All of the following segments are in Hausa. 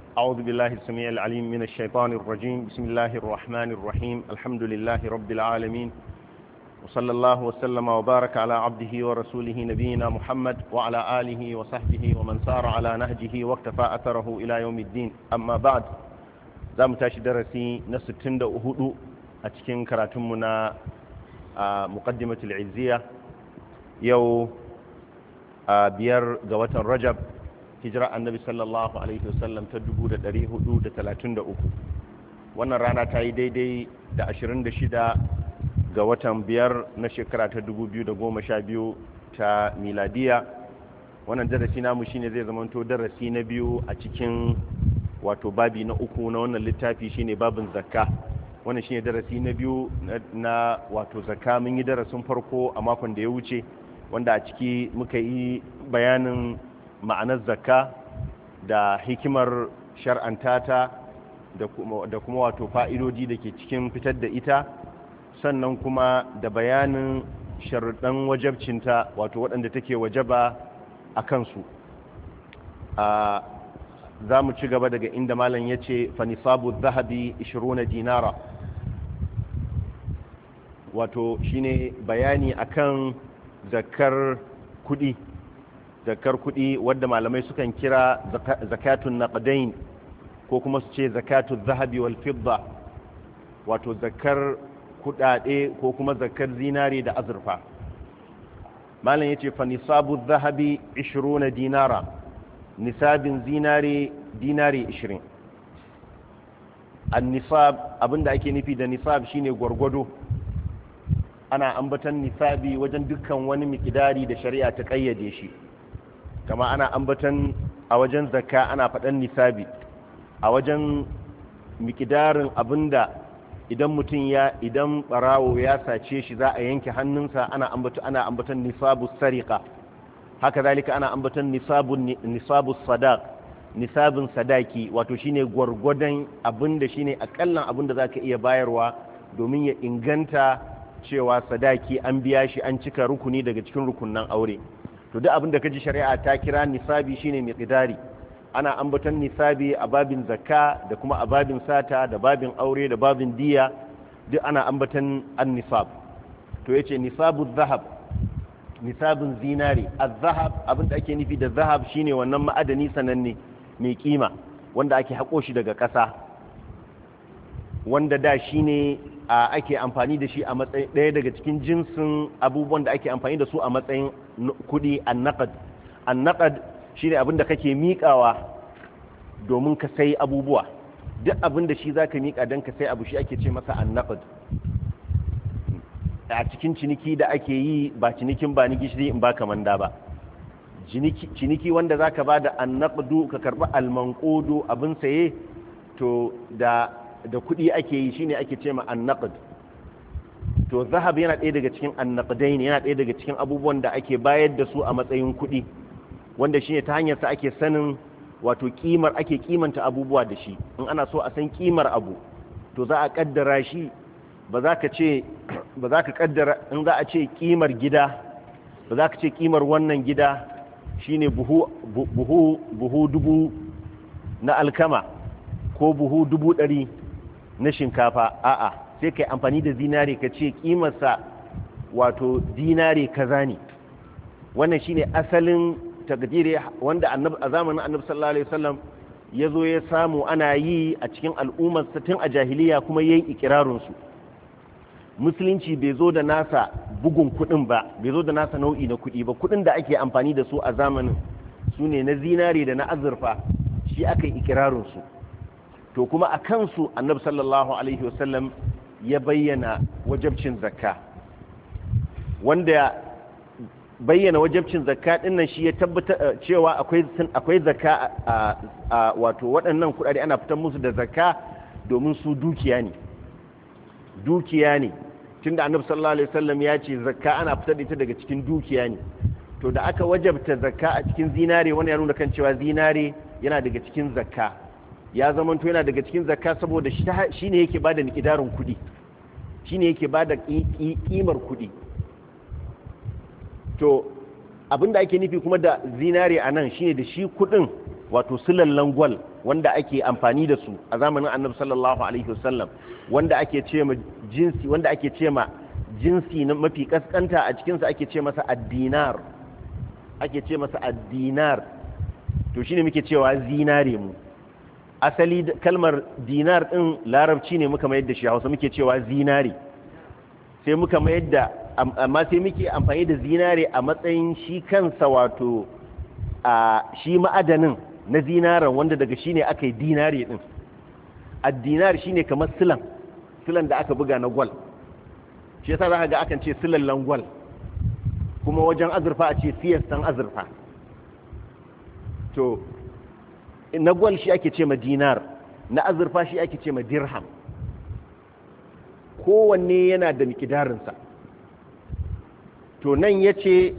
أعوذ بالله السميع العليم من الشيطان الرجيم. بسم الله الرحمن الرحيم. الحمد لله رب العالمين، وصلى الله وسلم وبارك على عبده ورسوله نبينا محمد وعلى آله وصحبه ومن سار على نهجه واقتفى أثره إلى يوم الدين. أما بعد، زام تاشي درسي نستن دا أهدو أتكين كراتمنا مقدمة العزية يو بير قوة الرجب hijira annabi sallallahu alaihi wasallam ta 1433. wannan rana ta yi daidai da 26 ga watan biyar na shekara ta 2012 ta miladiya. wannan darasi namu shine zai zamanto darasi na biyu a cikin wato babi na uku na wannan littafi, shine babin zakka. wannan shine darasi na biyu na wato zakka. mun yi darasin farko a makon da ya wuce, wanda a ciki muka yi bayanin ma'anar zakka da hikimar shar'antata da kuma wato fa'idodi da ke cikin fitar da ita, sannan kuma da bayanin sharuɗan wajabcinta, wato waɗanda take wajaba a kansu. za mu ci gaba daga inda malam ya ce fanisabu zahabi 20 dinara, wato shine bayani akan zakkar kuɗi. zakar kuɗi wadda malamai sukan kira zakatun naqdain ko kuma su ce zakatun zahabi wal fidda, wato zakar kuɗaɗe ko kuma zakar zinare da azurfa. malam yace fa nisabu zahabi 20 dinara, nisabin zinare dinari 20. an-nisab, abinda ake nufi da nisab shine gwargwado. ana ambatan nisabi wajen dukkan wani miqdari da shari'a ta kayyade shi, kama ana ambatan a wajen zakka ana faɗan nisabi, a wajen mikidarin abinda idan idan barawo ya sace shi za a yanke hannunsa, ana ambatan nisabu sariqa. haka zalika ana ambatan nisabu sadaq, nisabin sadaki, wato shine gwargwadon abinda shine akallan abinda zaka iya bayarwa domin ya inganta cewa sadaki an biya shi, an cika rukuni daga cikin rukunnan aure. to duk abin da kaji shari'a ta kira nisabi shine miqdari. ana ambaton nisabi a babin zakka da kuma a babin sata da babin aure da babin diya, duk ana ambaton an-nisab. to yace nisabu dhahab, nisabin zinari. az-zahab, abin da ake nufi da zahab shine wannan ma'adani sananne mai kima wanda ake hako shi daga ƙasa, wanda da shine ake amfani da shi a matsayin ɗaya daga cikin jinsin abubuwan da ake amfani da su a matsayin kudi. annaqad shine abin da kake miƙawa domin ka sai abubuwa. duk abin da shi zaka miƙa don ka sai abu shi ake ce masa annaqad. a cikin ciniki da ake yi, ba cinikin ba ni gishiri in ba kamanda ba, ciniki wanda zaka ba da annaqdu ka karbi almanqudu abin saye, to da kudi ake yi, shine ake ce ma annaqd. to zahab yana ɗaya daga cikin annaqdain, yana ɗaya daga cikin abubuwan da ake bayar da su a matsayin kuɗi, wanda shine ta hanyar sa ake sanin wato kimar, ake kimanta abubuwa da shi. in ana so a san kimar abu, to za a kaddara shi. ba za ka kaddara, in za a ce kimar gida, ba za ka ce kimar wannan gida shine buhu dubu na alkama ko buhu 100 na shinkafa. a'a, sai kai amfani da zinare ka ce kimarsa wato dinare kaza ne. wannan shine asalin takdiri wanda a zamanin annabi sallallahu alaihi wasallam ya zo ya samu ana yi a cikin al'ummar tun a jahiliya, kuma yayin ikirarin su. musulunci bai zo da nasa bugun kudin ba, bai zo da nasa nau'i na kudi ba. kudin da ake amfani da su a zamanin su ne na zinare da na azurfa, shi aka yi ikirarin su. to kuma a kansu annabi sallallahu alaihi wasallam ya bayyana wajabcin zakka, wanda bayyana wajabcin zakka dinnan shi ya tabbata cewa akwai zakka wato waɗannan kuɗaɗe ana fitar musu da zakka domin su dukiya ne. tunda annabi sallallahu alaihi wasallam ya ce zakka ana fitar da ita daga cikin dukiya ne. to da aka wajabta zakka a cikin zinare, wani ya nuna kan cewa zinare yana daga cikin zakka. ya zamanto yana daga cikin zakka saboda shi ne yake bada miqdarin kudi, shi ne yake bada kimar kudi. to abinda ake nufi kuma da zinare a nan shine da shi kudin wato sulallan gwal wanda ake amfani da su a zamanin annabi sallallahu alaihi wasallam wanda ake ce ma jinsi na mafi kaskanta a cikinsa ake ce masa addinar to shine muke cewa zinare mu asali kalmar dinar din larabci ne muka mayar da shi Hausa muke cewa zinare sai muka mayar da amma sai muke amfani da zinare a matsayin shi kansa wato a shi ma'adanin na zinaran wanda daga shi ne aka yi dinare din addinar shi ne kamar silan da aka buga na gwal shi yasa za ka ga akan ce silallan gwal kuma wajen azurfa a ce siyastan azurfa to na gwal shi ake ce ma dinar na azurfa shi ake ce ma dirham kowanne yana da mikidarinsa to nan ya ce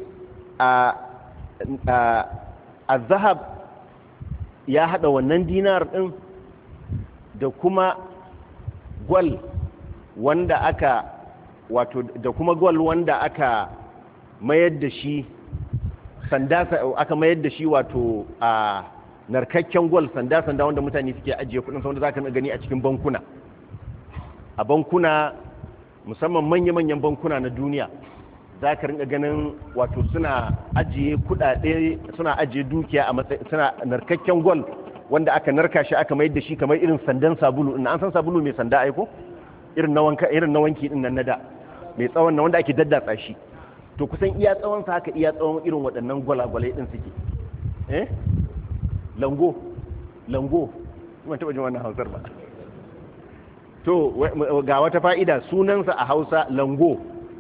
a zahab ya hada wannan dinar din da kuma gwal wanda aka wato da kuma gwal wanda aka mayar da shi sanda aka mayar da shi wato a narkakken gwal sanda wanda mutane suke ajiye kudin wanda zaka gani a cikin bankuna a bankuna musamman manya-manyan bankuna na duniya za ka rinka ganin wato suna ajiye kudade suna ajiye dukiya a matsayin suna narkakken gwal wanda aka narka shi aka mayar da shi kamar irin sandan sabulu in an san sabulu mai sanda aiko irin na wanki din nan na da mai tsawon na wanda ake daddatsa shi to kusan iya tsawon sa haka iya tsawon irin waɗannan gwalagwalai din suke lango kuma taba jin wannan Hausar ba to ga wata fa'ida sunansa a Hausa lango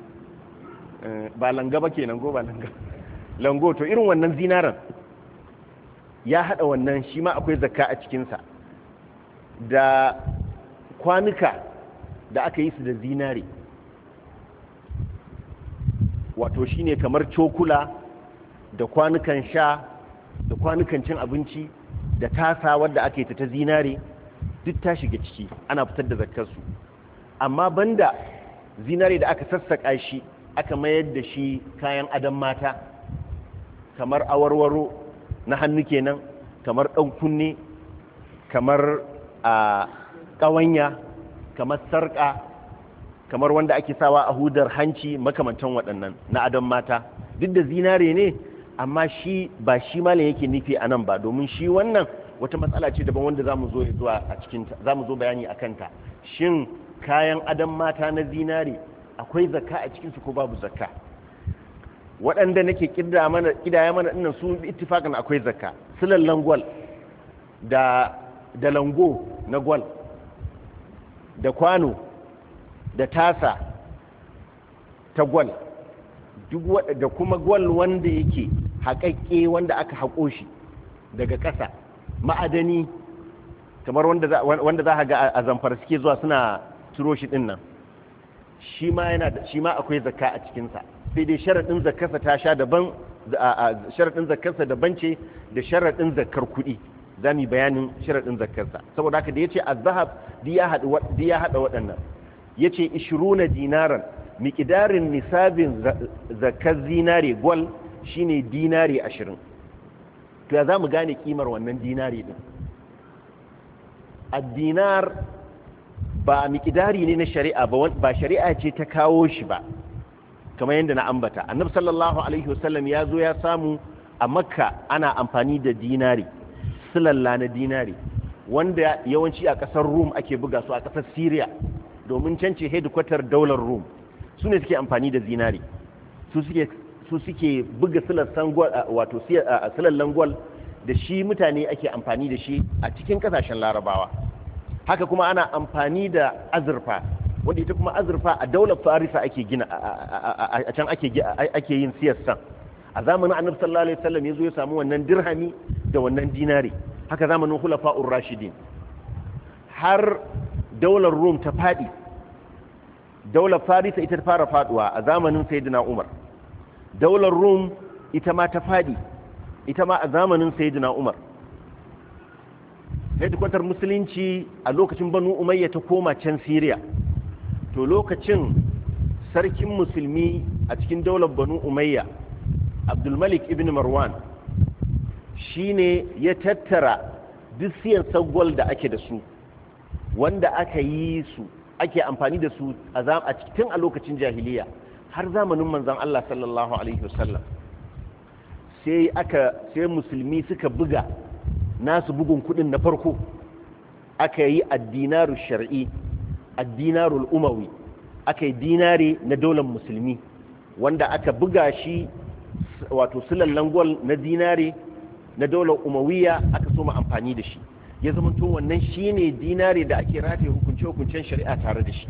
ba langa ba kenan go ba langa lango to irin wannan zinaran ya hada wannan shi ma akwai zakka a cikinsa da kwanuka da aka yi su da zinare wato shine kamar cokula da kwanukan sha da kwanukan cin abinci da tasa wadda aka yi ta zinare duk ta shiga ciki ana fitar da zakkarsu amma banda zinare da aka sassaka shi aka mayar da shi kayan adon mata kamar awarwaro na hannu kenan kamar ɗan kunne kamar a ƙawanya kamar sarƙa kamar wanda ake sawa a hudar hanci makamantan waɗannan na adon mata duk da zinare ne amma shi ba shi malam yake nufi a nan ba domin shi wannan wata matsala ce daban wanda za mu zo zuwa a cikinta za mu zo bayani a kanta shin kayan adon mata na zinare akwai zakka a cikinsu ko babu zakka waɗanda nake kidaya mana dinnan su ittifakan akwai zakka sulallan gwal da lango na gwal da kwano da tasa ta gwal duk da kuma gwal wanda yake haƙaƙƙe wanda aka haƙo shi daga ƙasa ma'adani kamar wanda za a ga a Zamfara suke zuwa suna ciro shi ɗin nan shi ma akwai zakka a cikinsa sai dai sharaɗin zakkarsa ta sha daban sharaɗin zakkarsa daban ce da sharaɗin zakkar kuɗi za mu bayanin sharaɗin zakkarsa saboda haka da ya ce azahab di ya haɗa waɗannan ya ce 20 dinaran miƙidarin nisabin zakkar zinare gwal shine dinari 20 to ya za mu gane kimar wannan dinari din addinar ba miƙidari ne na shari'a ba shari'a ce ta kawo shi ba kamar yadda na ambata annabi sallallahu alaihi wasallam ya zo ya samu a makka ana amfani da dinari silalla na dinari wanda yawanci a ƙasar rum ake buga su a ƙasar syria domin can ce headquarter daular rum su ne suke amfani da zinari su suke buga silallan gwal da shi mutane ake amfani da shi a cikin kasashen larabawa haka kuma ana amfani da azurfa wanda ita kuma azurfa a daular farisa ake gina a can ake yin siyassan a zamanin annabi sallallahu alaihi wasallam yazo ya samu wannan dirhami da wannan dinari haka zamanin khulafa'ur rashidin har daular rum ta fadi daular farisa ita ta fara faduwa a zamanin sayyidina umar daular rum ita ma ta fadi ita ma a zamanin sayyidina umar hedikwatar musulunci a lokacin banu umayya ta koma can syria to lokacin sarkin musulmi a cikin daular banu umayya abdulmalik ibn marwan shine ya tattara duk siyan sagwal da ake da su wanda aka yi su ake amfani da su a cikin a lokacin jahiliya har zamanin manzon Allah sallallahu alaihi wasallam sai musulmi suka buga nasu bugun kudin na farko aka yi addinaru shar'i addinarul umawi aka yi dinare na daular musulmi wanda aka buga shi wato sulallan gwal na dinare na daular umawiya aka so mu amfani da shi ya zama to wannan shine dinare da ake rataye hukunce-hukuncen shari'a tare da shi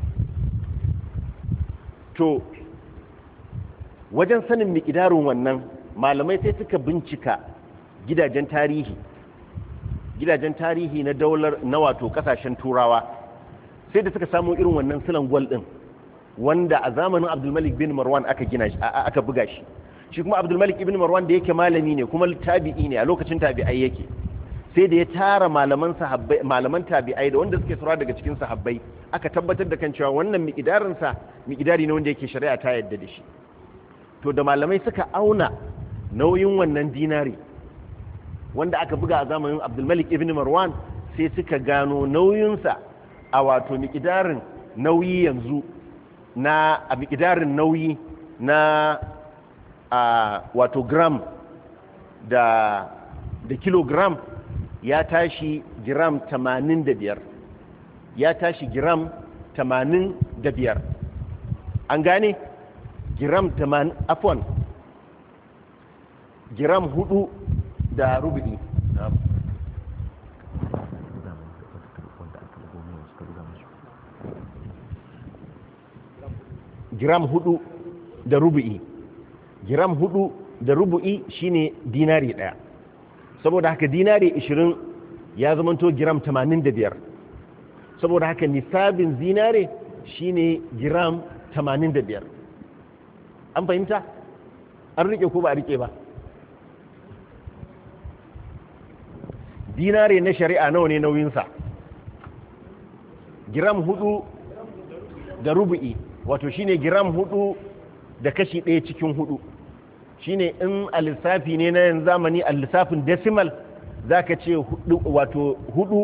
to wajen sanin miƙidarin wannan malamai sai suka bincika gidajen tarihi na daular na wato kasashen turawa sai da suka samu irin wannan silan gwal din wanda a zamanin abdulmalik bin marwan aka buga shi shi kuma abdulmalik ibn marwan da yake malami ne kuma tabi'i ne a lokacin tabi'ai yake sai da ya tara malaman tabi'ai da wanda suke sura daga cikin sahabbai aka tabbatar da kan cewa wannan miƙidari ne wanda yake shari'a ta yadda da shi to da malamai suka auna nauyin wannan dinari wanda aka buga a zamanin abdulmalik ibn marwan sai suka gano nauyinsa a wato miƙidarin nauyi yanzu a miƙidarin nauyi na wato gram da kilogram ya tashi gram 85 ya tashi gram 85 an gane gram 80 afwan gram 4 da rubu'i gram 4 da rubu'i gram 4 da rubu'i shine dinari daya saboda haka dinari 20 ya zamanto gram 85 saboda haka nisabin zinare shine gram 85 an fahimta an rike ko ba a rike ba dinare na shari'a nawa ne nauyinsa gram 4 da rubu'i wato shine gram 4 da kashi 1 cikin 4 shine in a lissafi ne na yanzu zamani a lissafin decimal zaka ce wato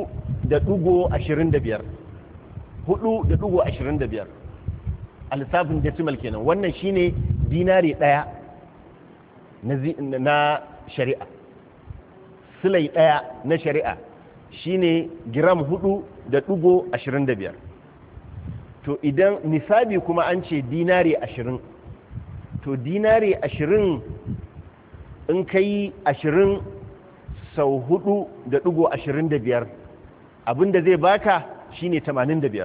4.25 4.25 a lissafin decimal kenan wannan shine dinari daya na shari'a silai daya na shari'a shine gram 4.25 to idan nisabi kuma an ce dinari 20 to dinari 20 in kai 20 sau 4.25 abinda zai baka shine 85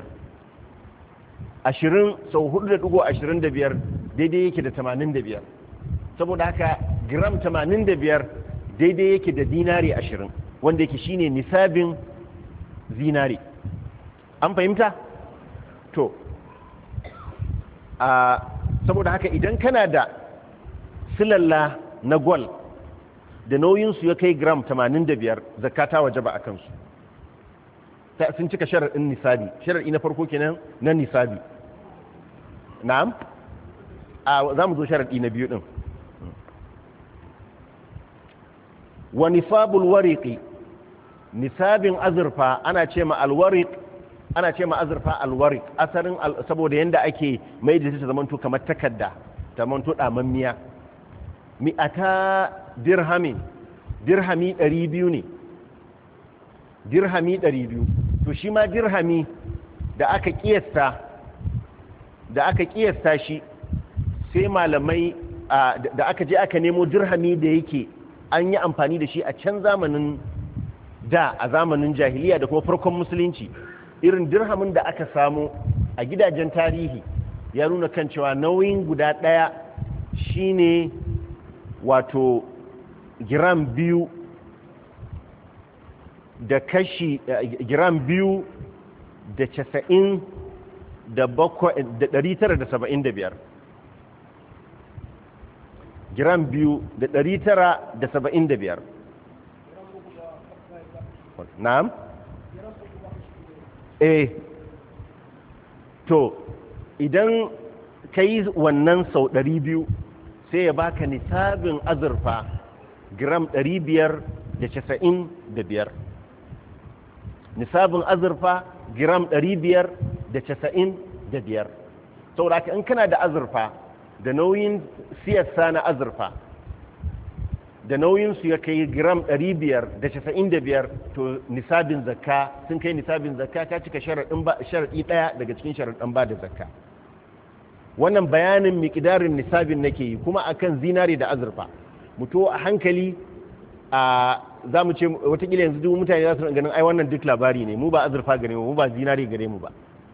20 sau 4.25 daidai yake da 85 saboda haka gram 85 daidai yake da dinari 20 wanda yake shine nisabin zinari an fahimta to saboda haka idan kana da silalla na gwal da nauyinsu ya kai gram 85 zakata wajaba a kansu sun cika sharaɗin nisabi sharaɗi na farko kenan na nisabi na'am za mu zo sharaɗi na biyu ɗin wa nisabul wariqi nisabin azurfa ana ce ma alwariq ana ce ma azurfa alwariq asarin saboda yanda ake mai da ta zamanto kamar takarda ta zamanto damammiya mi'ata dirhami 200 ne dirhami 200 to shi ma dirhami da aka kiyasta shi sai malamai da aka je aka nemo dirhami da yake an yi amfani da shi a can zamanin da a zamanin jahiliya da kuma farkon musulunci irin dirhamin da aka samu a gidajen tarihi ya nuna kan cewa nauyin guda ɗaya shine wato gram 2 da kashi gram 2 da 90 da 975 gram 2 da 975 na'am to idan ka yi wannan sau 200 sai ya baka nisabin azurfa gram 595. nisabin azurfa gram 595. saboda in kana da azurfa da nauyin siyasa na azurfa da nauyinsu ya kai gram 595 to nisabin zakka sun kai nisabin zakka ta cika sharaɗi ɗaya daga cikin sharaɗin ba da zakka. wannan bayanin miƙidarin nisabin nake yi kuma akan zinari da azurfa mutu a hankali a za mu ce watakila yanzu duk mutane za su ganin ai wannan duk labari ne, mu ba azurfa gare mu ba zinari gare mu ba.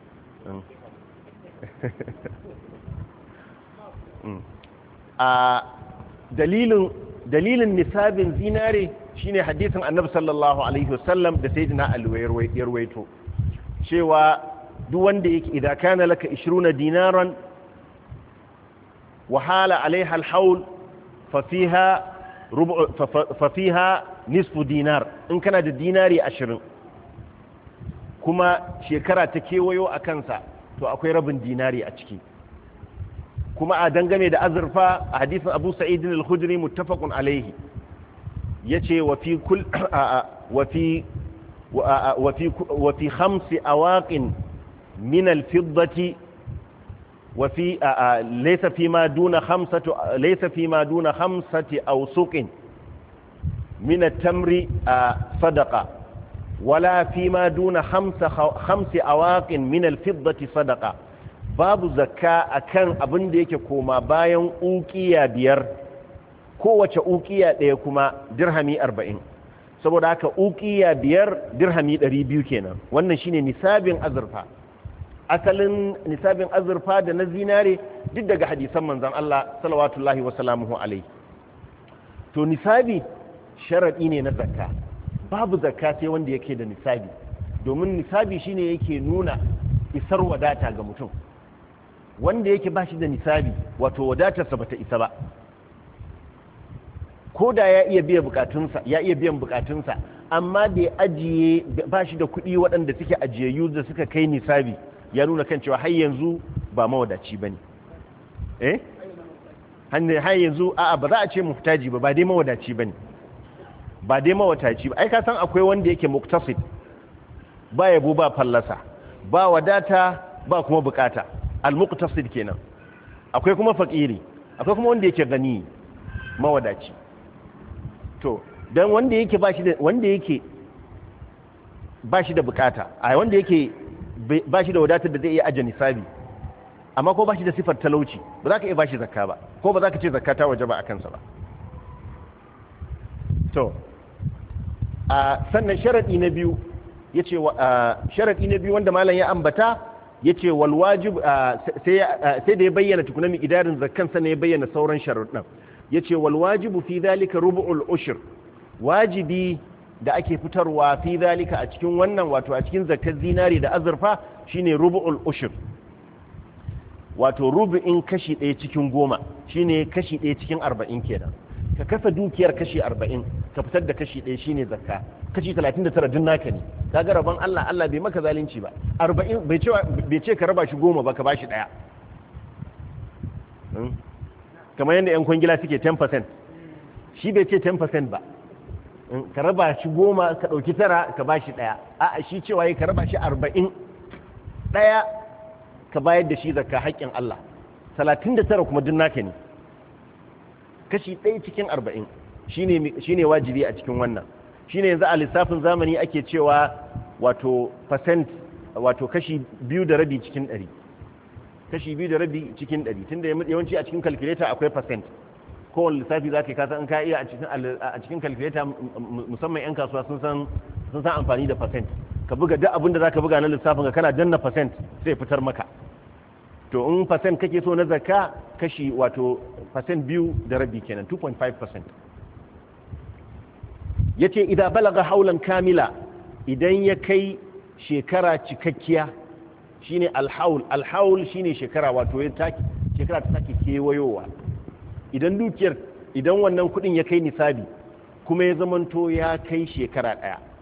a dalilin nisabin zinare shine hadisin annabi sallallahu alaihi wasallam da sayyidina Ali ya rawaito cewa duk wanda yake idan kana laka 20 dinaran wa hala alaiha alhaul fa fiha nisfu dinar, in kana da dinari 20 kuma shekara ta kewayo a kansa to akwai rabin dinari a ciki. kuma a dangane da azurfa a hadisin Abu Sa'id al-Khudri muttafaqun alaihi yace wa fi khamsi awaqin min al-fiddati wa fi laysa fima duna khamsati awsuqin min at-tamri sadaqa wala fima duna khamsi awaqin min al-fiddati sadaqa. babu zakka akan abin da yake koma bayan uqiya 5, kowace uqiya ɗaya kuma dirhami 40, saboda haka uqiya 5 dirhami 200 kenan. wannan shine nisabin azurfa. asalin nisabin azurfa da na zinare duk daga hadisan manzon Allah sallallahu wa sallamuhu alaihi. to nisabi sharadi ne na zakka, babu zakka sai wanda yake da nisabi, domin nisabi shine yake nuna isar wadata ga mutum. wanda yake ba shi da nisabi wato wadatarsa bata isa ba, ko da ya iya biyan bukatunsa amma da ya ajiye ba shi da kuɗi waɗanda suke ajiyayyu da suka kai nisabi, ya nuna kan cewa har yanzu ba mawadaci bane. har yanzu ba za a ce muhtaji ba dai mawadaci bane, ba dai mawadaci ba. ai ka san akwai wanda yake muktasid, ba yabo ba fallasa, ba wadata ba kuma bukata, al-muqtasid kenan. akwai kuma fakiri, akwai kuma wanda yake gani mawadaci. to dan wanda yake bashi da bukata, wanda yake bashi da wadatar da zai iya aje nisabi amma ko bashi da sifar talauci, ba za ka iya bashi zakka ba, ko ba za ka ce zakka ta waje ba a kansa ba. to sannan sharadi na biyu yace sharadi na biyu wanda malam ya ambata yace wal wajib sai da ya bayyana tukuna mi idarin zakkan sa ne ya bayyana sauran sharuɗan. yace wal wajibu fi dhalika rubu'ul ushr, wajibi da ake fitarwa fi dhalika a cikin wannan wato a cikin zakkar zinari da azurfa shine rubu'ul ushr, wato rubu'in kashi 1 cikin 10 shine kashi 1 cikin 40 kenan. ka kasa dukiyar kashi 40 ka fitar da kashi 1 shine zakka, kashi 39 din naka ne. kaga rabon Allah bai maka zalunci ba. 40 bai ce ka raba shi 10 ba ka bashi daya, kamar yadda yan kwangila suke 10%, shi bai ce 10% ba. ka raba shi 10 ka dauki 9 ka bashi daya, a'a shi cewa ka raba shi 40 daya ka bayar da shi zakka haƙƙin Allah, 39 kuma din naka ne. kashi 1 cikin 40 shine wajibi a cikin wannan. shine yanzu a lissafin zamani ake cewa wato percent, wato kashi 2.5 cikin 100, kashi 2.5 cikin 100, tunda yawanci a cikin calculator akwai percent. kowane lissafi za ka yi kasa in ka iya a cikin calculator, musamman 'yan kasuwa sun san amfani da percent. ka buga duk abin da za ka buga na lissafin ka kana danna percent sai fitar maka. to in percent kake so na zakka kashi wato percent 2.5 kenan, 2.5%. yace idan balaga haulan kamila, idan ya kai shekara cikakkiya shine alhaul shine shekara, wato shekara ta take kewayowa. idan wannan kudin ya kai nisabi kuma ya zamanto ya kai shekara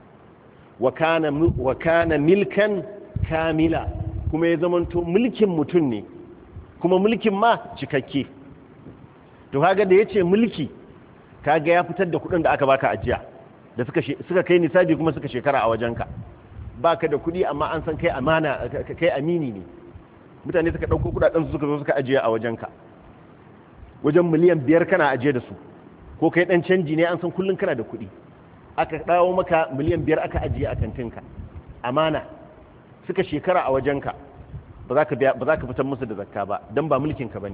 1 wa kana milkan kamila, kuma ya zamanto mulkin mutum ne, kuma mulkin ma cikakke. to kaga da yace mulki kaga ya fitar da kuɗin da aka baka ajiya da suka kai nisabi kuma suka shekara a wajenka. Baka da kuɗi amma an san kai amana, kai amini ne, mutane suka ɗauko kuɗaɗen su suka zo suka ajiye a wajenka, wajen miliyan 5 kana ajiye da su, ko kai ɗan canji ne an san kullum kana da kuɗi, aka dawo maka miliyan 5 aka ajiye a kantinka, amana, suka shekara a wajenka, ba za ka fitar musu da zakka ba don ba mulkinka ba ne,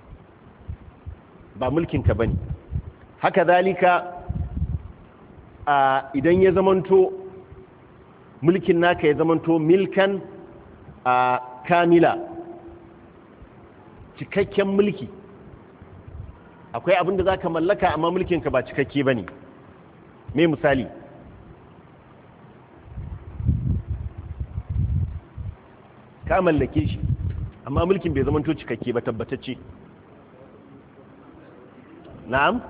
ba mulkinka ba ne. Haka zalika idan ya zamanto mulkin naka ya zamanto milkan kamila, cikakken mulki, akwai abin da za ka mallaka amma mulkinka ba cikakke ba ne. Me misali? Ka mallake shi amma mulkin bai zamanto cikakke ba, tabbatacce. Na'am?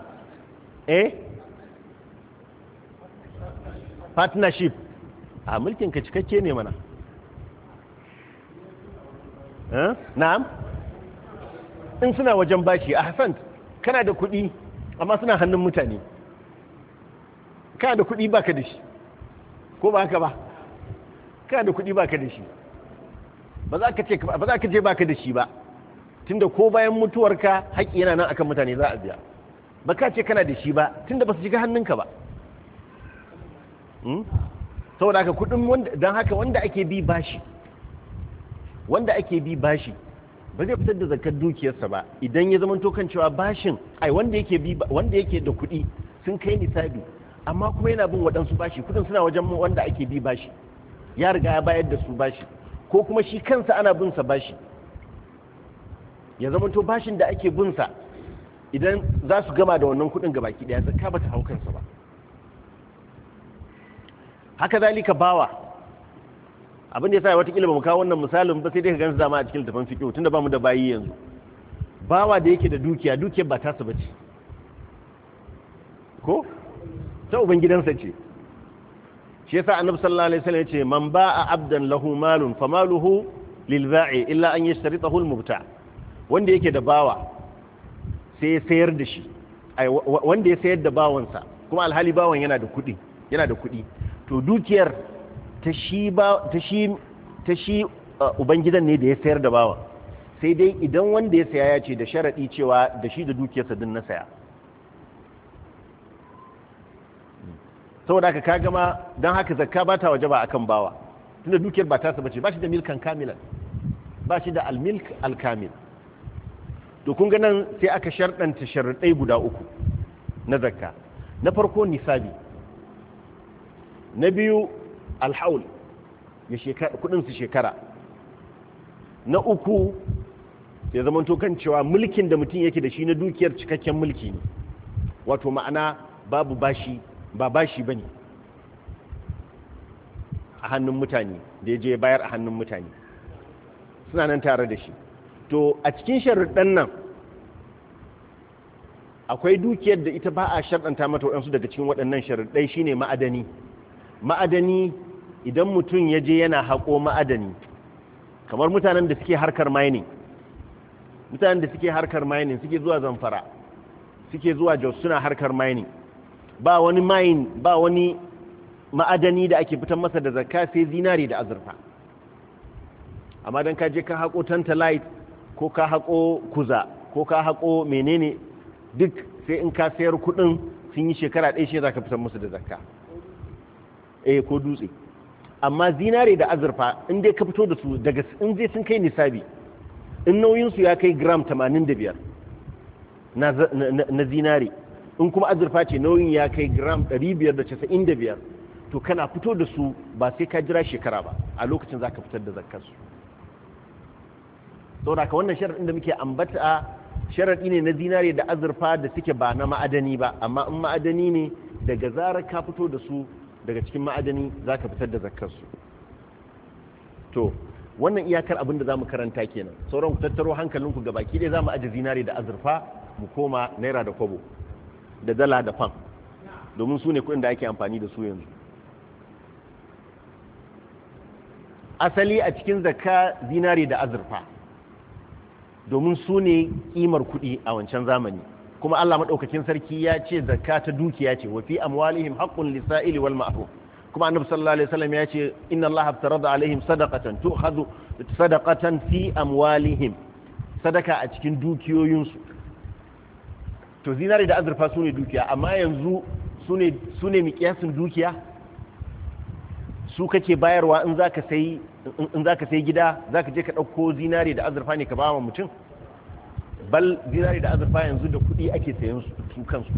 Partnership, a mulkinka cikakke ne mana. Na'am? In suna wajen bashi, a Hassan kana da kuɗi amma suna hannun mutane, kana da kuɗi baka da shi, ko ba haka ba? Kana da kuɗi baka da shi, ba za ka je baka da shi ba, tunda ko bayan mutuwarka haƙƙi yana nan akan mutane za a biya. Ba ka ce kana da shi ba tunda ba su shiga hannunka ba. Saboda haka kuɗin don haka wanda ake bi bashi ba zai fitar da zakar dukiyarsa ba idan ya zama kan cewa bashin wanda yake da kuɗi sun kai nisabi amma kuma yana bin waɗansu bashi, kuɗin suna wajen wanda ake bi bashi, ya riga ya bayar da su bashi, ko kuma shi kansa ana bin sa bashi, ya zama to bashin da ake bin sa idan za su gama da wannan kuɗin gabaki ɗaya zakka ba ta hau kansa ba. Haka zalika bawa, abin da ya sa watakila ba mu kawo wannan misalin ba sai dai ka gansu zama a cikin littafin fiqh tunda ba mu da bayi yanzu. Bawa da yake da dukiyar ba tasa bace, ko ta ubangidansa ce. Shi yasa annabi sallallahu alaihi wasallam yace man ba'a abdan lahu malun famaluhu lil ba'i illa an yashtaritahu al mubta'. Wanda yake da bawa sai ya sayar da shi, wanda ya sayar da bawansa kuma alhali bawan yana da kuɗi, to dukiyar ta shi ubangidan ne da ya sayar da bawan, sai dai idan wanda ya saya ya ce da sharaɗi cewa da shi da dukiyarsa din na saya. Saboda haka ka gama, don haka zakka ba ta waje ba akan bawa tunda dukiyar ba tasa bace, ba shi da milkan kamilan, ba shi da almilk alkamil. To kun ga nan sai aka sharɗanta sharaɗai guda 3 na zakka. Na farko nisabi, na biyu alhaul, kudin su shekara, na 3 ya zama to kan cewa mulkin da mutum yake da shi na dukiyar cikakken mulki ne, wato ma'ana babu bashi, ba bashi bane a hannun mutane da ya je bayar a hannun mutane, suna nan tare da shi. To a cikin sharuɗan nan akwai dukiyar da ita ba a sharɗanta mata waɗansu daga cikin waɗannan sharuɗai, shine ma'adani. Ma'adani, idan mutum ya je yana haƙo ma'adani, kamar mutanen da suke harkar mining, suke zuwa Zamfara, suke zuwa Jos suna harkar mining, ba wani ma'adani da ake fitar masa da zakka sai zinari da azurfa. Amma dan ka je ka haƙo tantalite ko ka haƙo kuza ko ka haƙo menene, duk sai in ka sayar kuɗin sun yi shekara ɗaya shi za ka fitar musu da zakka, ko dutse. Amma zinare da azurfa in dai ka fito da su daga, in dai sun kai nisabi, in nauyinsu ya kai gram 85 na zinare, in kuma azurfa ce nauyin ya kai gram 595, to kana fito da su ba sai ka jira shekara ba, a lokacin za ka fitar da zakkarsu. saboda ka wannan sharaɗin da muke ambata sharaɗi ne na zinare da azurfa da suke ba na ma'adani ba, amma in ma'adani ne daga zarar ka fito da su daga cikin ma'adani za ka fitar da zakkarsu. To wannan iyakar abin da za mu karanta kenan, sauran ku tattaro hankalinku ga baki ɗaya za mu aje zinare da azurfa mu koma naira da kwabo da dala da fan, domin su ne kuɗin da ake amfani da su yanzu. Asali a cikin zakka zinare da azurfa, domin su ne kimar kuɗi a wancan zamani, kuma Allah madaukakin sarki ya ce zakka ta dukiya ce wa fi amwalihim haqqun lisa'ili wal mahrum kuma annabi sallallahu alaihi wasallam ya ce inna Allah aftarada alaihim sadaqatan tu'khadhu sadaqatan fi amwalihim, sadaka a cikin dukiyoyinsu. To zinari da azurfa su ne dukiya, amma yanzu su ne miƙiyasin dukiya, su kake bayarwa in za ka sai gida za ka je ka ɗauko zinari da azurfa ne ka ba wa mutum. Bal zinari da azurfa yanzu da kuɗi ake sayan su kansu.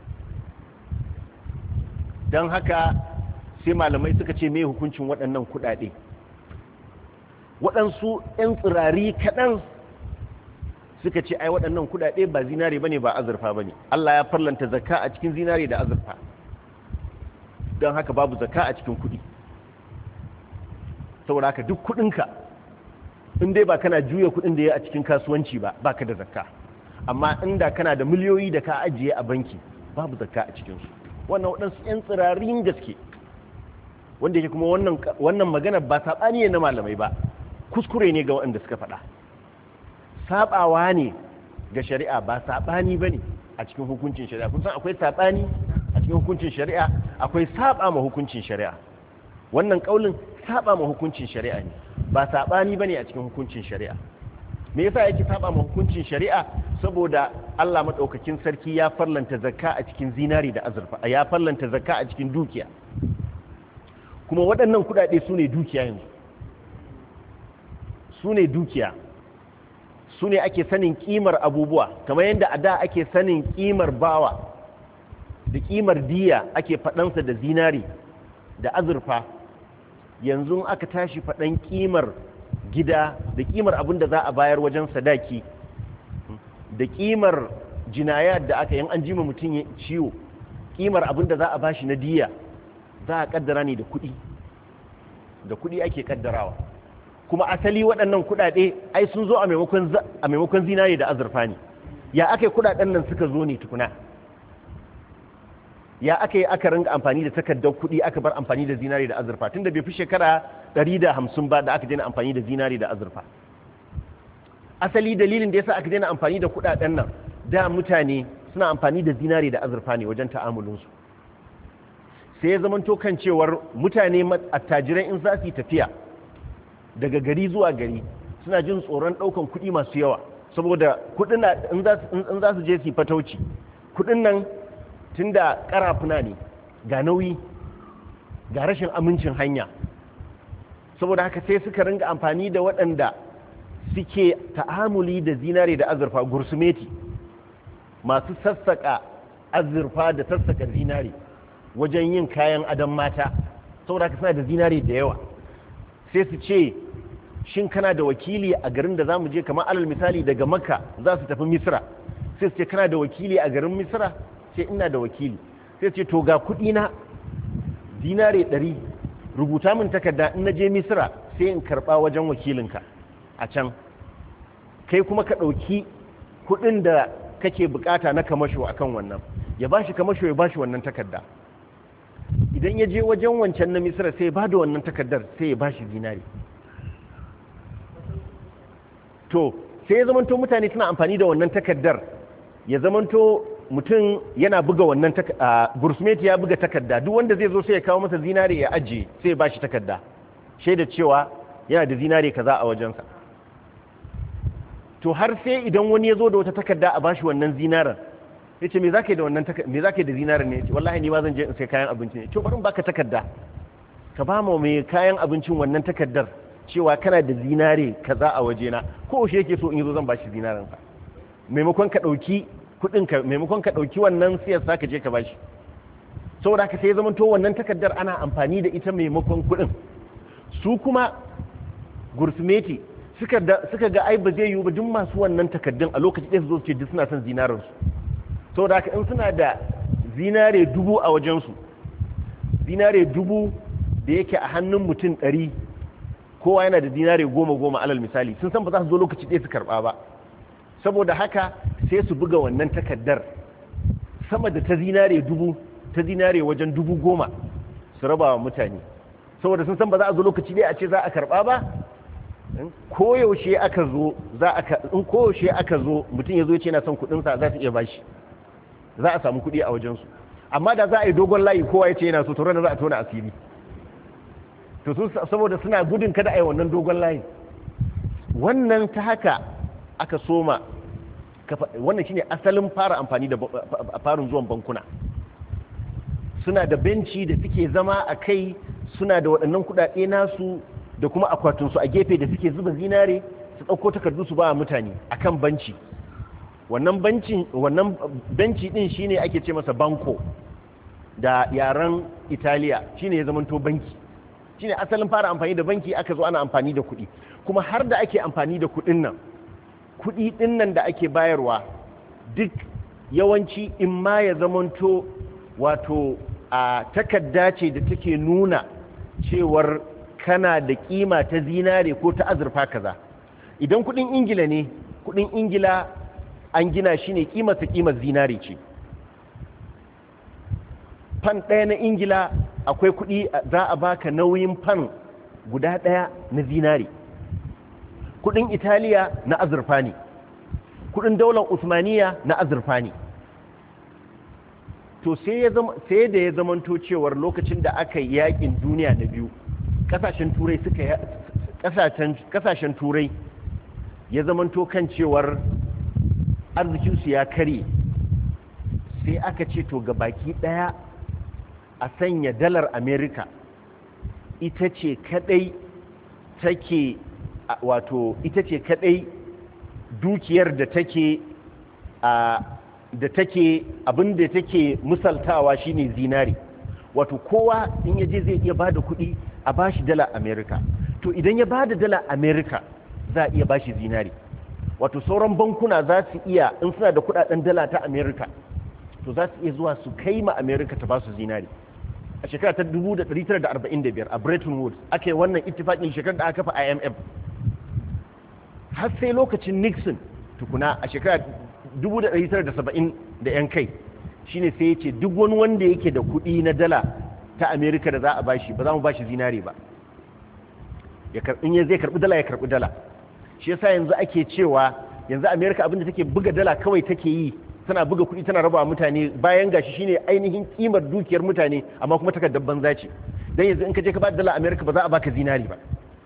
Don haka sai malamai suka ce mai hukuncin waɗannan kuɗaɗe. Waɗansu 'yan tsirari kaɗan suka ce ai waɗannan kuɗaɗe ba zinare bane ba azurfa bane, Allah ya farlanta zakka a cikin zinare da azurfa, don haka babu zakka a cikin kuɗi. Saboda haka duk kuɗinka in dai ba kana juya kuɗin da ya a cikin kasuwanci ba baka da zakka, amma inda kana da miliyoyi da ka ajiye a banki babu zakka a cikinsu. Wannan waɗansu 'yan tsirarin gaske, wanda yake kuma wannan magana ba saɓani ne na malamai ba, kuskure ne ga waɗanda suka faɗa. Sabawa ne ga shari'a, ba sabani bane a cikin hukuncin shari'a. Kun san akwai sabani a cikin hukuncin shari'a, akwai saba ma hukuncin shari'a. Wannan kaulin saba ma hukuncin shari'a ne, ba sabani bane a cikin hukuncin shari'a. Me yasa yake saba ma hukuncin shari'a? Saboda Allah madaukakin sarki ya farlanta zakka a cikin zinari da azurfa, ya farlanta zakka a cikin dukiya. Kuma waɗannan kuɗaɗe su ne dukiya yanzu, su ne dukiya, su ne ake sanin kimar abubuwa, kamar yadda a da ake sanin kimar bawa da kimar diya ake faɗansa da zinari da azurfa. Yanzu aka tashi faɗan kimar gida da kimar abin da za a bayar wajen sadaki da kimar jinayat da aka yin an jima mutum ciwo, kimar abin da za a bashi na diya za a kaddara ne da kuɗi ake kaddarawa. Kuma asali waɗannan kuɗaɗe ai sun zo a maimakon zinare da azurfa ne. Ya aka yi kuɗaɗen nan suka zo ne tukuna? Ya aka yi aka ringa amfani da takardar kuɗi aka bar amfani da zinare da azurfa, tunda bai fi shekara 150 ba da aka daina amfani da zinare da azurfa. Asali dalilin da yasa aka daina amfani da kuɗaɗen nan, da mutane suna amfani da zinare da azurfa ne wajen ta'amulinsu. Sai ya zamanto kan cewar mutane attajirai in za su yi tafiya daga gari zuwa gari suna jin tsoron ɗaukan kuɗi masu yawa, saboda kuɗin in za su je su yi fatauci, kuɗin nan tun da ƙarafuna ne, ga nauyi ga rashin amincin hanya, saboda haka sai suka ringa amfani da waɗanda suke ta'amuli da zinare da azurfa, gursumeti, masu sassaƙa azurfa da sassaƙa zinare wajen yin kayan adon mata, saboda haka suna da zinare da yawa. Sai su ce shin kana da wakili a garin da za mu je, kamar alal misali daga Makka za su tafi Misra, sai su ce kana da wakili a garin Misra? Sai ina da wakili. Sai su ce to ga kuɗi na dinare 100, rubuta min takarda in na je Misra sai in karɓa wajen wakilinka a can, kai kuma ka ɗauki kuɗin da kake bukata na kamasho akan wannan, ya bashi kamasho, ya bashi wannan takarda. Idan ya je wajen wancan na Misra sai ya bada wannan takardar sai ya bashi zinari. To sai ya zamanto mutane suna amfani da wannan takardar, ya zamanto mutum yana buga wannan gursumeti ya buga takarda, duk wanda zai zo sai ya kawo masa zinari ya ajiye sai ya bashi takarda shaida cewa yana da zinari kaza a wajensa. To har sai idan wani ya zo da wata takarda a bashi wannan zinarin, ya ce me za ka yi da wannan takarda, me za ka yi da zinarin ne? Ya ce wallahi ni ma zan je in sai kayan abinci ne. To bari in baka takarda, ka ba mu mai kayan abincin wannan takardar cewa kana da zinare kaza a wajena, ko shi yake so in yazo zan bashi zinarin sa, maimakon ka dauki kudin ka, maimakon ka dauki wannan siyar sa ka je ka bashi. Saboda haka sai ya zamanto wannan takardar ana amfani da ita maimakon kudin. Su kuma gursumeti suka ga ai ba zai yiwu ba duk masu wannan takardun a lokaci ɗaya su zo su ce duk suna son zinarin su. Saboda haka in suna da zinare 1000 a wajensu, zinare 1000 da yake a hannun mutum 100, kowa yana da zinare 10 alal misali, sun san ba za su zo lokaci ɗaya su karɓa ba. Saboda haka sai su buga wannan takardar sama da ta zinare 1000, ta zinare wajen 10,000 su raba wa mutane, saboda sun san ba za a zo lokaci ɗaya a ce za a karɓa ba. Koyaushe aka zo mutum ya zo ya ce yana son kuɗinsa za su iya bashi, za a samu kuɗi a wajensu. Amma da za a yi dogon layi kowa ya ce yana so, to ranar za a tona asiri. To su saboda suna gudun kada a yi wannan dogon layin, wannan ta haka aka soma. Wannan shine asalin fara amfani da farin zuwan bankuna. Suna da benci da suke zama a kai, suna da waɗannan kuɗaɗe nasu da kuma akwatunsu a gefe da suke zuba zinare, su ɗauko takardu su ba mutane a kan banci. Wannan benci ɗin shine ake ce masa banko da yaren Italiya, shine ya zamanto banki. Shine asalin fara amfani da banki, aka zo ana amfani da kuɗi. Kuma har da ake amfani da kuɗin nan, kuɗi ɗin nan da ake bayarwa duk yawanci in ma ya zamanto wato a takarda ce da take nuna cewar kana da kima ta zinare ko ta azurfa kaza. Idan kuɗin Ingila ne, kuɗin Ingila an gina shi ne kimarsa kimar zinare ce. Fan ɗaya na Ingila akwai kuɗi, za a baka nauyin fan guda ɗaya na zinare. Kuɗin Italiya na azurfa ne, kuɗin daular Usmaniya na azurfa ne. To sai da ya zamanto cewar lokacin da aka yi yakin duniya na biyu, kasashen turai ya zamanto kan cewar arzikinsu ya kare, sai aka ce to ga baki daya a sanya dalar Amerika ita ce kadai take, wato ita ce kadai dukiyar da take abin da take misaltawa shine zinari. Wato kowa in yaje zai iya bada kuɗi a bashi dala Amerika. To idan ya bada dala Amerika za a iya bashi zinari. Wato sauran bankuna za su iya, in suna da kuɗaɗen dala ta Amerika, to za su iya zuwa su kai ma Amerika ta basu zinari. A shekara ta 1945 a Bretton Woods aka yi wannan ittifaƙin, shekarar da aka kafa IMF. Har sai lokacin Nixon tukuna a shekara 1970 da 'yan kai, shine sai ya ce duk wani wanda yake da kuɗi na dala ta Amerika da za a bashi, ba za mu bashi zinare ba. In zai karɓi dala ya karɓi dala. Shi yasa yanzu ake cewa yanzu Amerika abinda take buga dala kawai take yi, tana buga kuɗi tana raba mutane, bayan gashi shine ainihin kimar dukiyar mutane, amma kuma takardar banza ce. Dan yanzu in ka je ka ba dala Amerika ba za a baka zinari ba.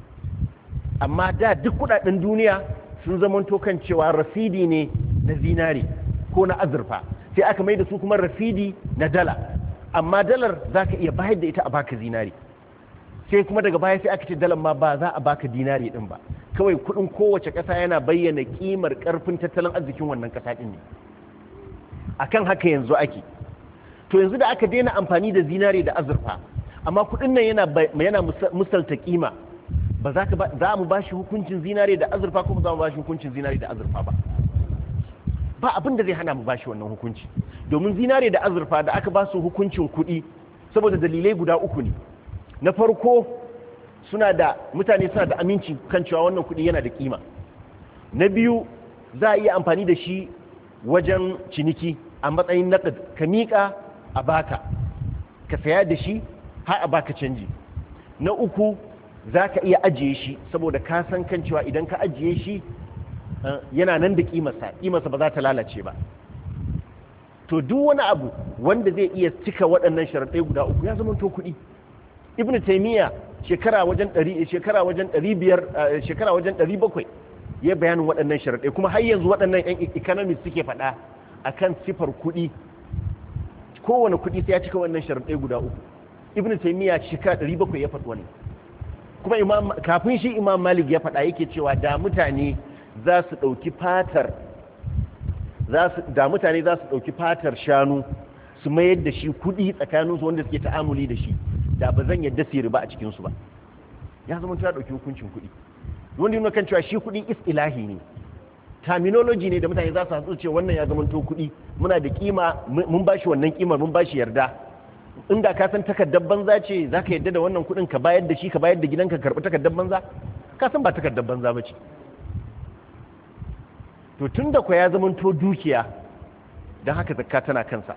Amma da duk kuɗaɗen duniya sun zamanto kan cewa rasidi ne na zinari ko na azurfa, sai aka mai da su kuma rasidi na dala. Amma dalar za ka iya bayar da ita a baka zinari, sai kuma daga baya sai aka ce dalar ma ba za a baka dinari din ba, kawai kudin kowace ƙasa yana bayyana kimar ƙarfin tattalin arzikin wannan ƙasa din ne. Akan haka yanzu ake. To yanzu da aka daina amfani da zinari da azurfa, amma kudin nan yana misalta kima, ba za mu bashi hukuncin zinari da azurfa ko ba za mu bashi hukuncin zinari da azurfa ba. Ba abin da zai hana mu bashi wannan hukunci, domin zinare da azurfa da aka ba su hukuncin kuɗi saboda dalilai guda uku ne. Na farko, mutane suna da aminci kan cewa wannan kuɗi yana da kima. Na biyu, za a iya amfani da shi wajen ciniki a matsayin naqd, ka miƙa a baka, ka saya da shi har a baka canji. Na uku, za ka iya ajiye shi saboda ka san kan cewa idan ka ajiye shi yana nan da kimarsa ba za ta lalace ba. To duk wani abu wanda zai iya cika waɗannan sharaɗai guda uku ya zama to kuɗi. Ibn Taymiyyah shekara wajen 700 ya bayanin waɗannan sharaɗai, kuma har yanzu waɗannan yan economists suke faɗa akan sifar kuɗi. Kowane kuɗi sai ya cika wannan sharaɗai guda uku. Ibn Taymiyyah shekara 700 ya faɗi wannan. Kuma kafin shi Imam Malik ya faɗa yake cewa da mutane za su ɗauki fatar shanu su mayar da shi kuɗi tsakaninsu wanda suke ta'amuli da shi, da ba zan yadda su riba a cikinsu ba. Ya zama ta ɗauki hukuncin kuɗi, wanda yana kan cewa shi kuɗi istilahi ne, terminology ne da mutane za su hatsu ce wannan ya zama to kuɗi, muna da kima, mun ba shi wannan kimar, mun ba shi yarda. Inda ka san takardar banza ce za ka yadda da wannan kuɗin ka bayar da shi, ka bayar da gidanka karɓi takardar banza? Ka san ba takardar banza ba ce. To tun da ya zamanto dukiya, don haka zakka tana kansa,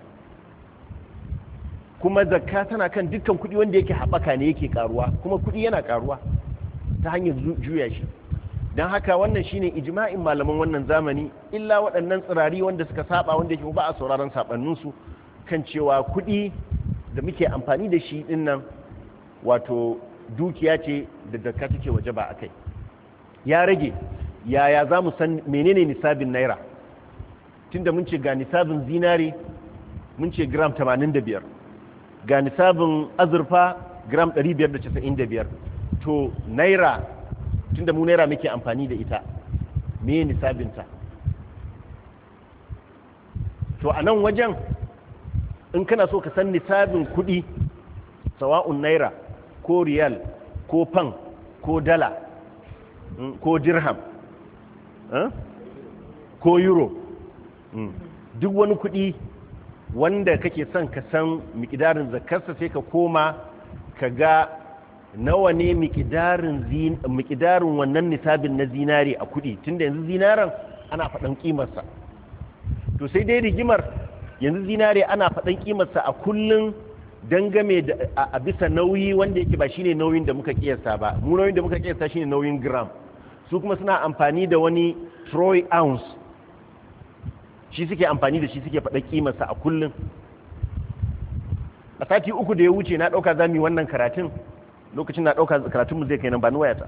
kuma zakka tana kan dukkan kuɗi wanda yake haɓaka ne, yake karuwa, kuma kuɗi yana karuwa ta hanyar juya shi. don haka wannan shine ijma'in malaman wannan zamani, illa waɗannan tsirari wanda suka saba, wanda yake ba a sauraron sabanninsu, kan cewa kuɗi da muke amfani da shi din nan wato dukiya ce da zakka take waje ba akai. Ya rage yaya za mu san menene nisabin naira, tunda mun ce ga nisabin zinare mun ce gram 85, ga nisabin azurfa gram 595, to naira tunda mu naira muke amfani da ita me nisabinta? To a nan wajen in kana so ka san nisabin kuɗi, sawa'un naira ko riyal ko fan ko dala ko dirham ko euro, duk wani kuɗi wanda kake son ka san miƙidarin zakarsa, sai ka koma ka ga nawa ne miƙidarin wannan nisabin na zinari a kuɗi, tunda yanzu zinaren ana faɗan ƙimarsa. To sai dai rigimar yanzu zinare ana faɗan ƙimarsa a kullum dangame da a bisa nauyi wanda yake ba shine nauyin da muka kiyasta ba. Mu nauyin da muka kiyasta shine nauyin gram, su kuma suna amfani da wani troy ounce, shi suke amfani da shi suke faɗan ƙimarsa a kullum. A sati 3 da ya wuce na ɗauka za mu yi wannan karatun, lokacin na ɗauka karatunmu zai kai nan ba ni wayata,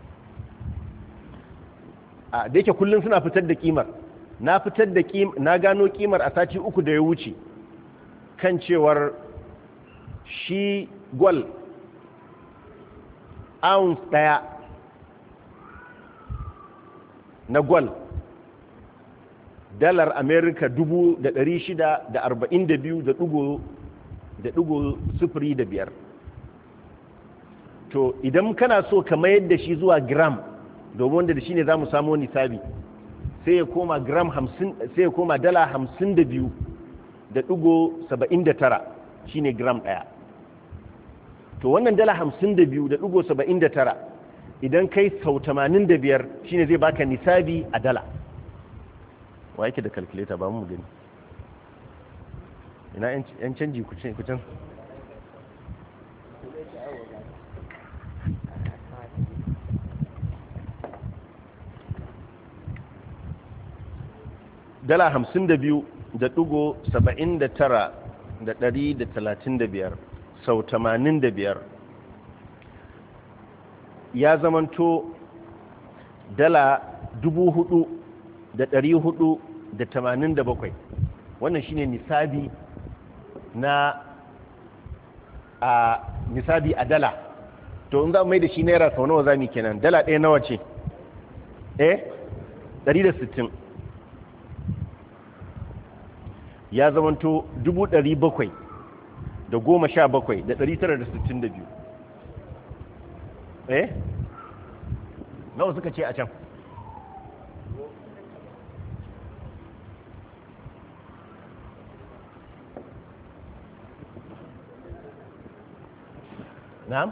da yake kullum suna fitar da ƙimar, na gano ƙimar a sati 3 da ya wuce kan cewar shi gwal ounce ɗaya na gwal dalar america 642.05. To idan kana so ka mayar da shi zuwa gram, domin wanda da shi ne za mu samu nisabi, sai ya koma gram 50, sai ya koma dala 52.79 shine gram ɗaya. To wannan dala 52.79 idan kai sau 85 shine zai baka nisabi a dala. Wa yake da calculator ba mu gani? Ina yan canji kucin? Dala 52.79 sau 85 ya zamanto dala 4,487. Wannan shine nisabi na nisabi a dala. To in za mu mai da shi naira sau nawa za mu kenan? Dala ɗaya nawa ce? 160. Ya zamanto 717,962. Nawa suka ce a can? Na'am?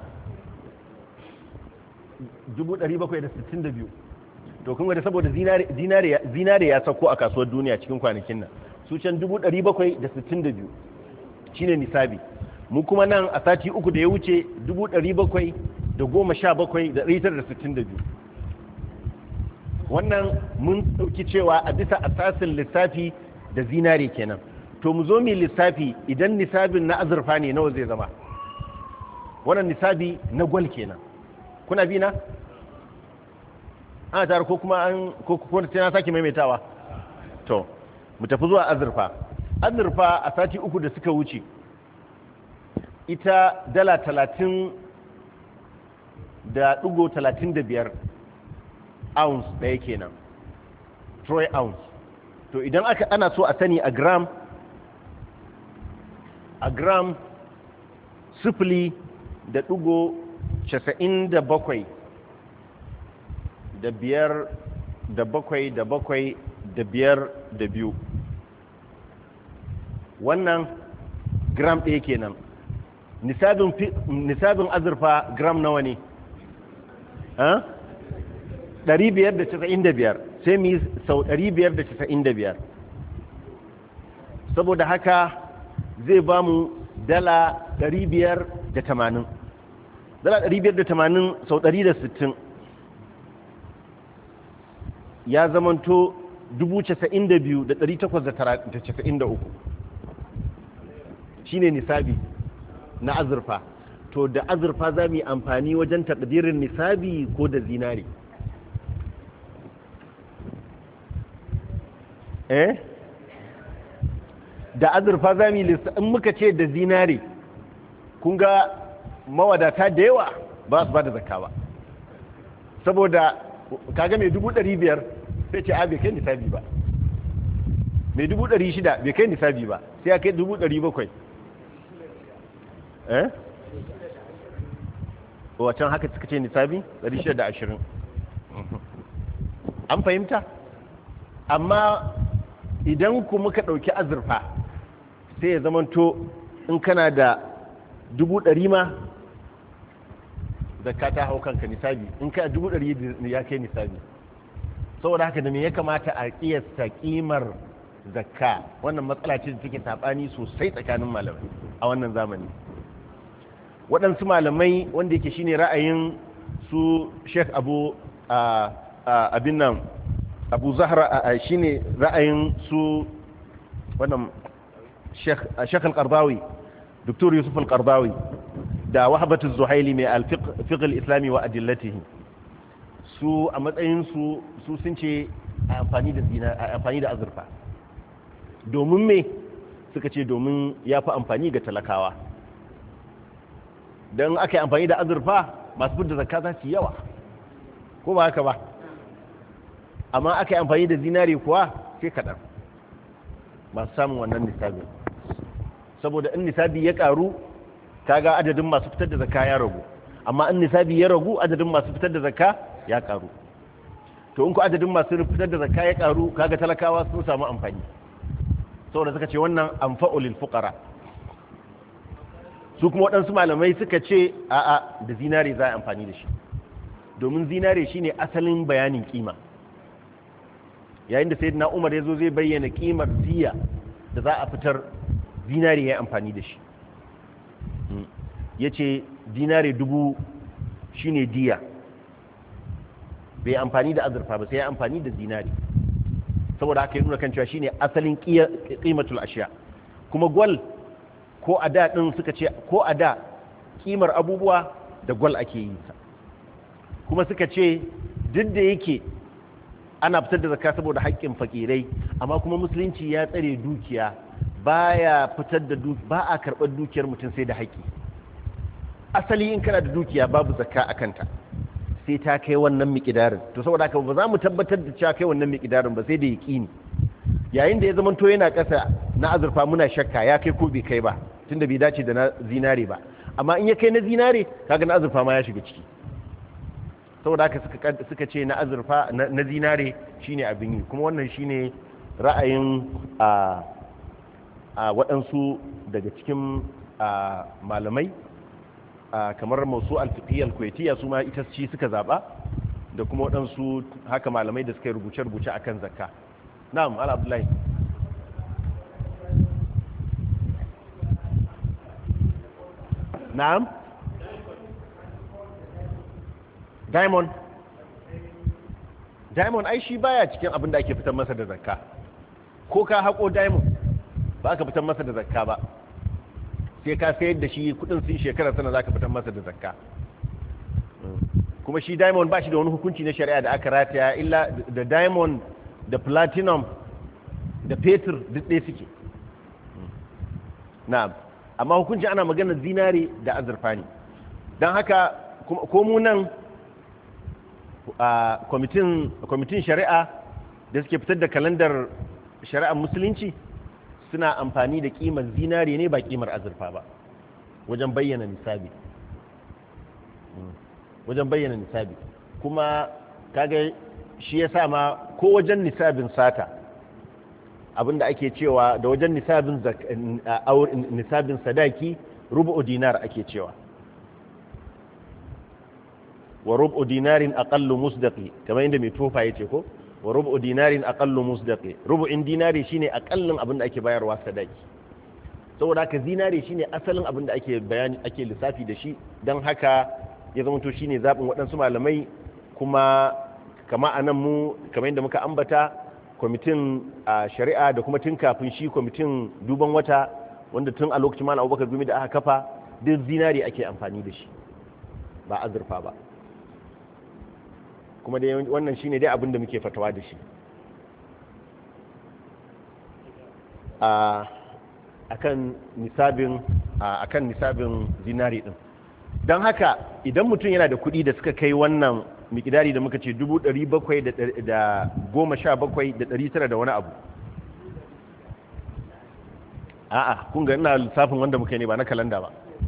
762. To kun ga saboda zinare ya sauko a kasuwar duniya cikin kwanakin nan, su can 762 shine nisabi. Mu kuma nan a sati 3 da ya wuce 717,962. Wannan mun dauki cewa a bisa asasin lissafi da zinare kenan. To mu zo mu lissafi idan nisabin na azurfa ne nawa zai zama? Wannan nisabi na gwal kenan. Kuna bi na? Ana tare ko kuma ko sai na sake maimaitawa? To mu tafi zuwa azurfa. Azurfa a sati 3 da suka wuce ita dala 30.35 ounce ɗaya kenan, troy ounce. To idan ana so a sani a gram 0.97 da 5.7 wannan gram ɗaya kenan. Nisabin azurfa gram nawa ne? 595. sai mu yi sau 595. Saboda haka zai ba mu dala 580. Dala 580 sau 160 ya zamanto 92,893 shine nisabi na azurfa. To da azurfa za mu yi amfani wajen takdirin nisabi ko da zinari? Da azurfa za mu yi in muka ce da zinari, kun ga mawadata da yawa ba su ba da zakka ba, saboda kaga mai 500,000 sai ce a bai kai nisabi ba, mai 600,000 bai kai nisabi ba, sai ya kai 700,000. wacan haka suka ce nisabi 620. An fahimta? Amma idan ku muka ɗauki azurfa sai ya zamanto in kana da 100,000 ma zakka ta hau kanka nisabi, in ka 100,000 ya kai nisabi. Saboda haka da me ya kamata a kiyasta kimar zakka? Wannan matsala ce da take sabani sosai tsakanin malamai a wannan zamani. Waɗansu malamai wanda yake shine ra'ayin su Sheikh abin nan Abu Zahra, shine ra'ayin su wannan Sheikh al-Qardawi, Dr. Yusuf al-Qardawi da Wahbatu az-Zuhaili mai al-fiqh al-islami wa adillatihi. Su a matsayin su sun ce amfani da azurfa. Domin me? Suka ce domin ya fi amfani ga talakawa. Don aka yi amfani da azurfa masu fidda zakka za su yi yawa, ko ba haka ba? Amma aka yi amfani da zinari kuwa sai kaɗan masu samun wannan nisabin. Saboda in nisabi ya ƙaru, kaga adadin masu fitar da zakka ya ragu, amma in nisabi ya ragu, adadin masu fitar da zakka ya ƙaru. To in ku adadin masu fitar da zakka ya ƙaru, kaga talakawa sun samu amfani. Saboda suka ce wannan anfa'u lil fuqara. Su kuma waɗansu malamai suka ce a'a, da zinare za a amfani da shi, domin zinare shine asalin bayanin kima. Yayin da sayyidina Umar ya zo zai bayyana kimar diya da za a fitar, zinare ya amfani da shi. Ya ce zinare 1000 shine diya, bai amfani da azurfa ba, sai ya amfani da zinare, saboda haka ya nuna kan cewa shine asalin qimatul ashiya. Kuma gwal ko a da ɗin suka ce ko a da kimar abubuwa da gwal ake yi sa, kuma suka ce duk da yake ana fitar da zakka saboda haƙƙin fakirai, amma kuma musulunci ya tsare dukiya, baya fitar da ba a karɓar dukiyar mutum sai da haƙƙi. Asali in kana da dukiya babu zakka a kanta sai ta kai wannan miƙidarin. To saboda haka ba za mu tabbatar da cewa kai wannan miƙidarin ba sai da yaƙini. Yayin da ya zama to yana ƙasa na azurfa muna shakka ya kai ko bai kai ba, tunda bai dace da na zinare ba. Amma in ya kai na zinare, kaga na azurfa ma ya shiga ciki. Saboda haka suka ce na azurfa na zinare shine abin yi, kuma wannan shine ra'ayin a waɗansu daga cikin malamai kamar masu al-fiqhiyya al-kuwaitiyya, su ma ita ci suka zaba, da kuma waɗansu haka malamai da suka yi rubuce-rubuce akan zakka. Na'am, Ala Abdullahi. Na'am. Diamond ai shi baya cikin abin da ake fitar masa da zakka. Ko ka haƙo diamond ba ka fitar masa da zakka ba, sai ka sayar da shi kudin sun shekara sana za ka fitar masa da zakka. Kuma shi diamond ba shi da wani hukunci na shari'a da aka rataya, illa da diamond da platinum da fetur duk ɗaya suke. Na'am, amma hukunci ana maganar zinare da azurfa ne. Don haka ko mu nan kwamitin shari'a da suke fitar da kalandar shari'ar musulunci suna amfani da kimar zinare ne ba kimar azurfa ba wajen bayyana nisabi. Kuma kaga shi ya sa ma ko wajen nisabin sata, abinda ake cewa da wajen nisabin sadaki rubu'u dinar ake cewa, wa rubu'u dinarin aqallu musdaqi, kamar inda mai tofa yace ko, wa rubu'u dinarin aqallu musdaqi. Rubu'in dinari shine aqallin abinda ake bayarwa sadaki. Saboda haka zinari shine asalin abinda ake bayani, ake lissafi da shi, dan haka ya zama to shine zabin waɗansu malamai. Kuma kama anan mu kamar yadda muka ambata kwamitin shari'a da kuma tun kafin shi kwamitin duban wata wanda tun a lokacin malam Abubakar Gumi da aka kafa duk zinari ake amfani da shi ba azurfa ba, kuma dai wannan shine dai abin da muke fatawa da shi akan nisabin zinari din. Don haka idan mutum yana da kuɗi da suka kai wannan mikidari da muka ce 717,900 da wani abu, a'a kun ga ina lissafin wanda muka ne ba na kalanda ba,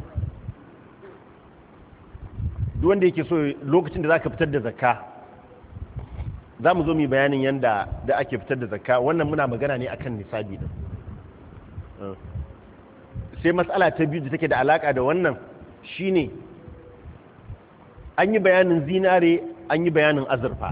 duk wanda yake so lokacin da za ka fitar da zakka za mu zo mu bayanin yadda da ake fitar da zakka, wannan muna magana ne akan nisabi din. sai matsala ta biyu da take da alaka da wannan shine an yi bayanin zinare an yi bayanin azurfa.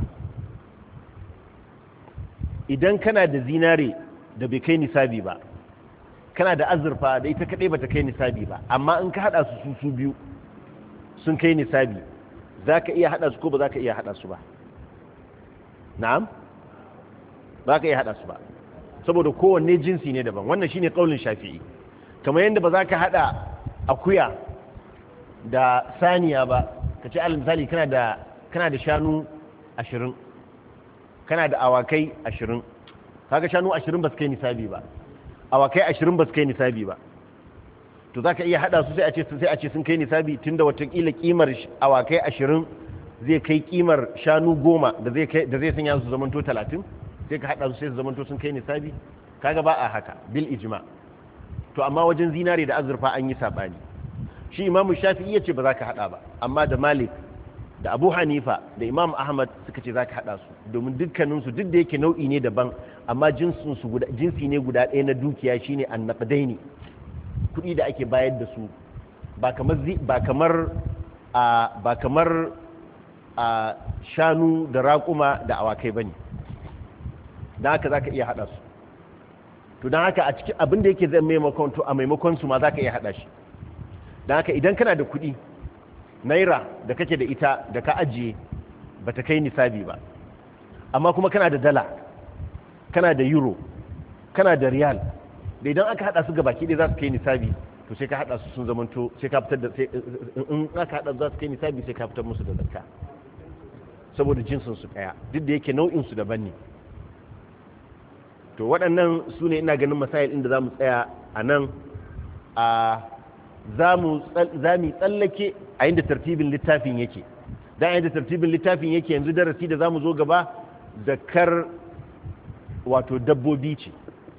Idan kana da zinare da bai kai nisabi ba, kana da azurfa da ita kadai bata kai nisabi ba, amma in ka hada su biyu sun kai nisabi, za ka iya hada su ko ba za ka iya hada su ba? Na'am, ba ka iya hada su ba, saboda kowanne jinsi ne daban. wannan shine kaulin Shafi'i. Kamar yadda ba za ka hada akuya da saniya ba, ka ce alal misali kana da shanu 20, kana da awakai 20, kaga shanu 20 ba su kai nisabi ba, awakai 20 ba su kai nisabi ba, to za ka iya hada su sai a ce sun kai nisabi, tunda watakila kimar awakai 20 zai kai kimar shanu 10 da zai sanya su zamanto 30, sai ka hada su sai su zamanto sun kai nisabi. Kaga ba a haka bil ijma. To amma wajen zinare da azurfa an yi sabani. Shi Imam Shafi'i yace ba za ka hada ba, amma da Malik da Abu Hanifa da Imam Ahmad suka ce za ka hada su, domin dukkanin su duk da yake nau'i ne daban, amma jinsi ne guda ɗaya na dukiya, shine annaqdaini, kuɗi da ake bayar da su ba kamar shanu da raƙuma da awakai bane. Dan haka zaka iya hada su. To dan haka a cikin abin da yake zai maimakon su ma zaka iya hada shi. Dan haka idan kana da kuɗi naira da kake da ita da ka ajiye bata kai nisabi ba, amma kuma kana da dala, kana da euro, kana da riyal, da idan aka hada su gabaki ɗaya za su kai nisabi, to sai ka hada su sun zamanto, sai ka fitar da, in aka hada za su kai nisabi sai ka fitar musu da zakka, saboda jinsin su ɗaya, duk da yake nau'in su daban ne. To waɗannan su ne ina ganin masail inda za mu tsaya a nan. Za mu tsallake a yadda tartibin littafin yake, don a yadda tartibin littafin yake yanzu darasi da za mu zo gaba, zakar wato dabbobi ce,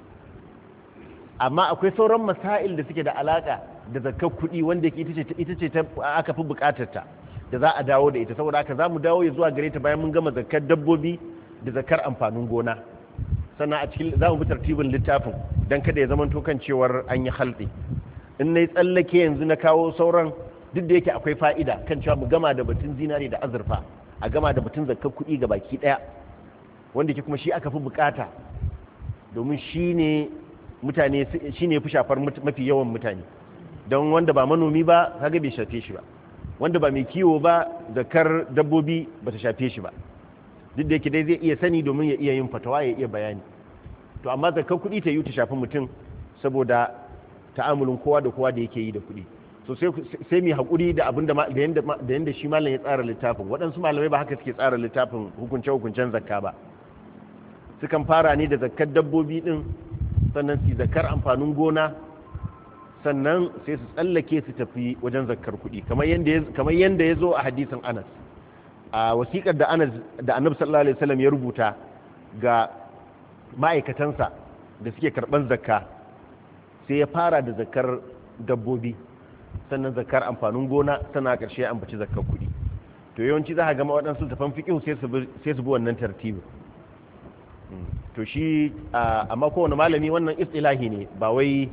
amma akwai sauran masail da suke da alaka da zakar kuɗi wanda ita ce aka fi bukatarta, da za a dawo da ita, saboda haka za mu dawo ya zuwa gare ta bayan mun gama zakar dabbobi da zakar amfanin gona. Sannan a cikin za mu bi tartibin littafin don kada ya zama kan cewar an yi halɗe. In na yi tsallake yanzu na kawo sauran, duk da yake akwai fa'ida kan cewa mu gama da batun zinari da azurfa, a gama da batun zakar kuɗi ga baki ɗaya, wanda ke kuma shi aka fi bukata, domin shi ne fi shafar mafi yawan mutane. Don wanda ba manomi ba kaga bai shafe shi ba, wanda ba mai kiwo ba zakar dabbobi ba ta shafe shi ba, duk da yake dai zai iya sani domin ya iya yin fatawa, ya iya bayani. To amma zakar kuɗi ta yi ta shafi mutum, saboda ta'amulin kowa da kowa da yake yi da kuɗi. So sai mu haƙuri da abin da yanda shi malam ya tsara littafin. Waɗansu malamai ba haka suke tsara littafin hukunce-hukuncen zakka ba, sukan fara ne da zakkar dabbobi ɗin, sannan su zakkar amfanin gona, sannan sai su tsallake su tafi wajen zakkar kuɗi, kamar yanda ya zo a hadisin Anas, a wasiƙar da Annabi sallallahu alaihi wasallam ya rubuta ga ma'aikatansa da suke karɓar zakka, sai ya fara da zakkar dabbobi, sannan zakkar amfanin gona, sannan a ƙarshe ya ambaci zakkar kuɗi. To yawanci za a gama waɗansu tafan fiƙihu sai su bi wannan tartibi. To shi amma kowane malami wannan istilahi ne, ba wai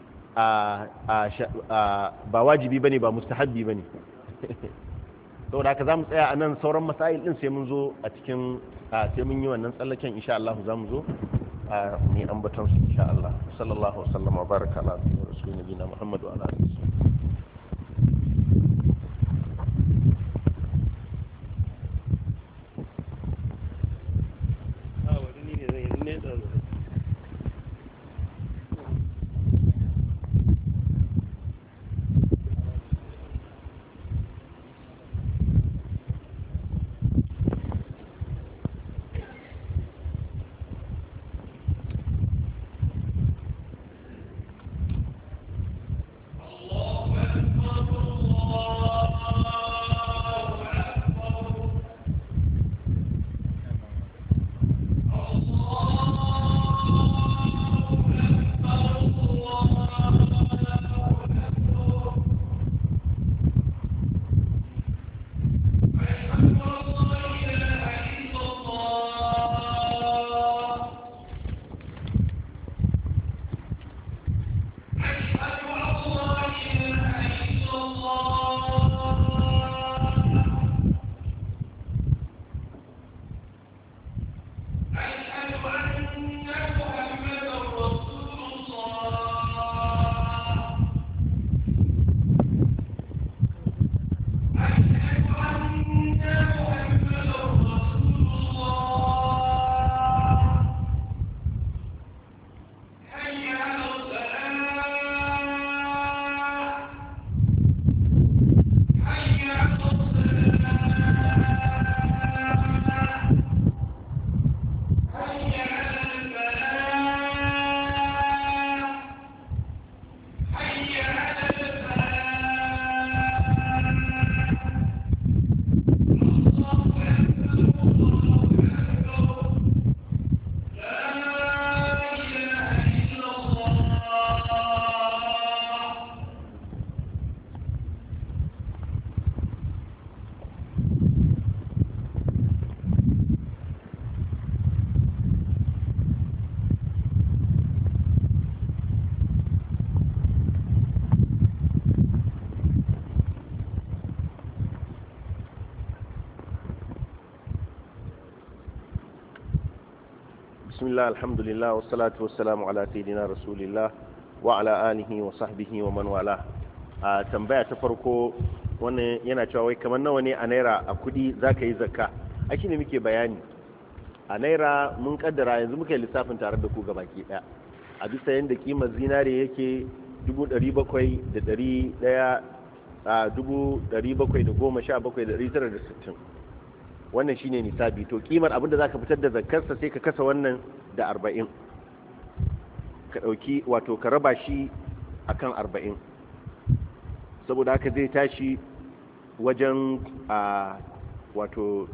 ba wajibi bane, ba mustahabbi bane. Saboda haka za mu tsaya a nan, sauran masail ɗin sai mun zo a cikin, sai mun yi wannan tsallaken insha Allah, za mu zo mai ambaton su insha Allah. Sallallahu alaihi wa sallam wa baraka ala rasulina Muhammad wa ala alihi. bismillah alhamdulillah wassalatu wassalamu ala sayidina rasulillah wa ala alihi wa sahbihi wa man wala. A tambaya ta farko wannan yana cewa wai kamar nawa ne a naira a kudi zaka yi zakka? Aki ne muke bayani a naira mun kaddara yanzu muka yi lissafin tare da ku gabaki daya a bisa yanda kimar zinare yake 717,960 wannan shine nisabi. To kimar abinda zaka fitar da zakkarsa sai ka kasa wannan da 40, ka dauki wato ka raba shi akan 40, saboda haka zai tashi wajen wato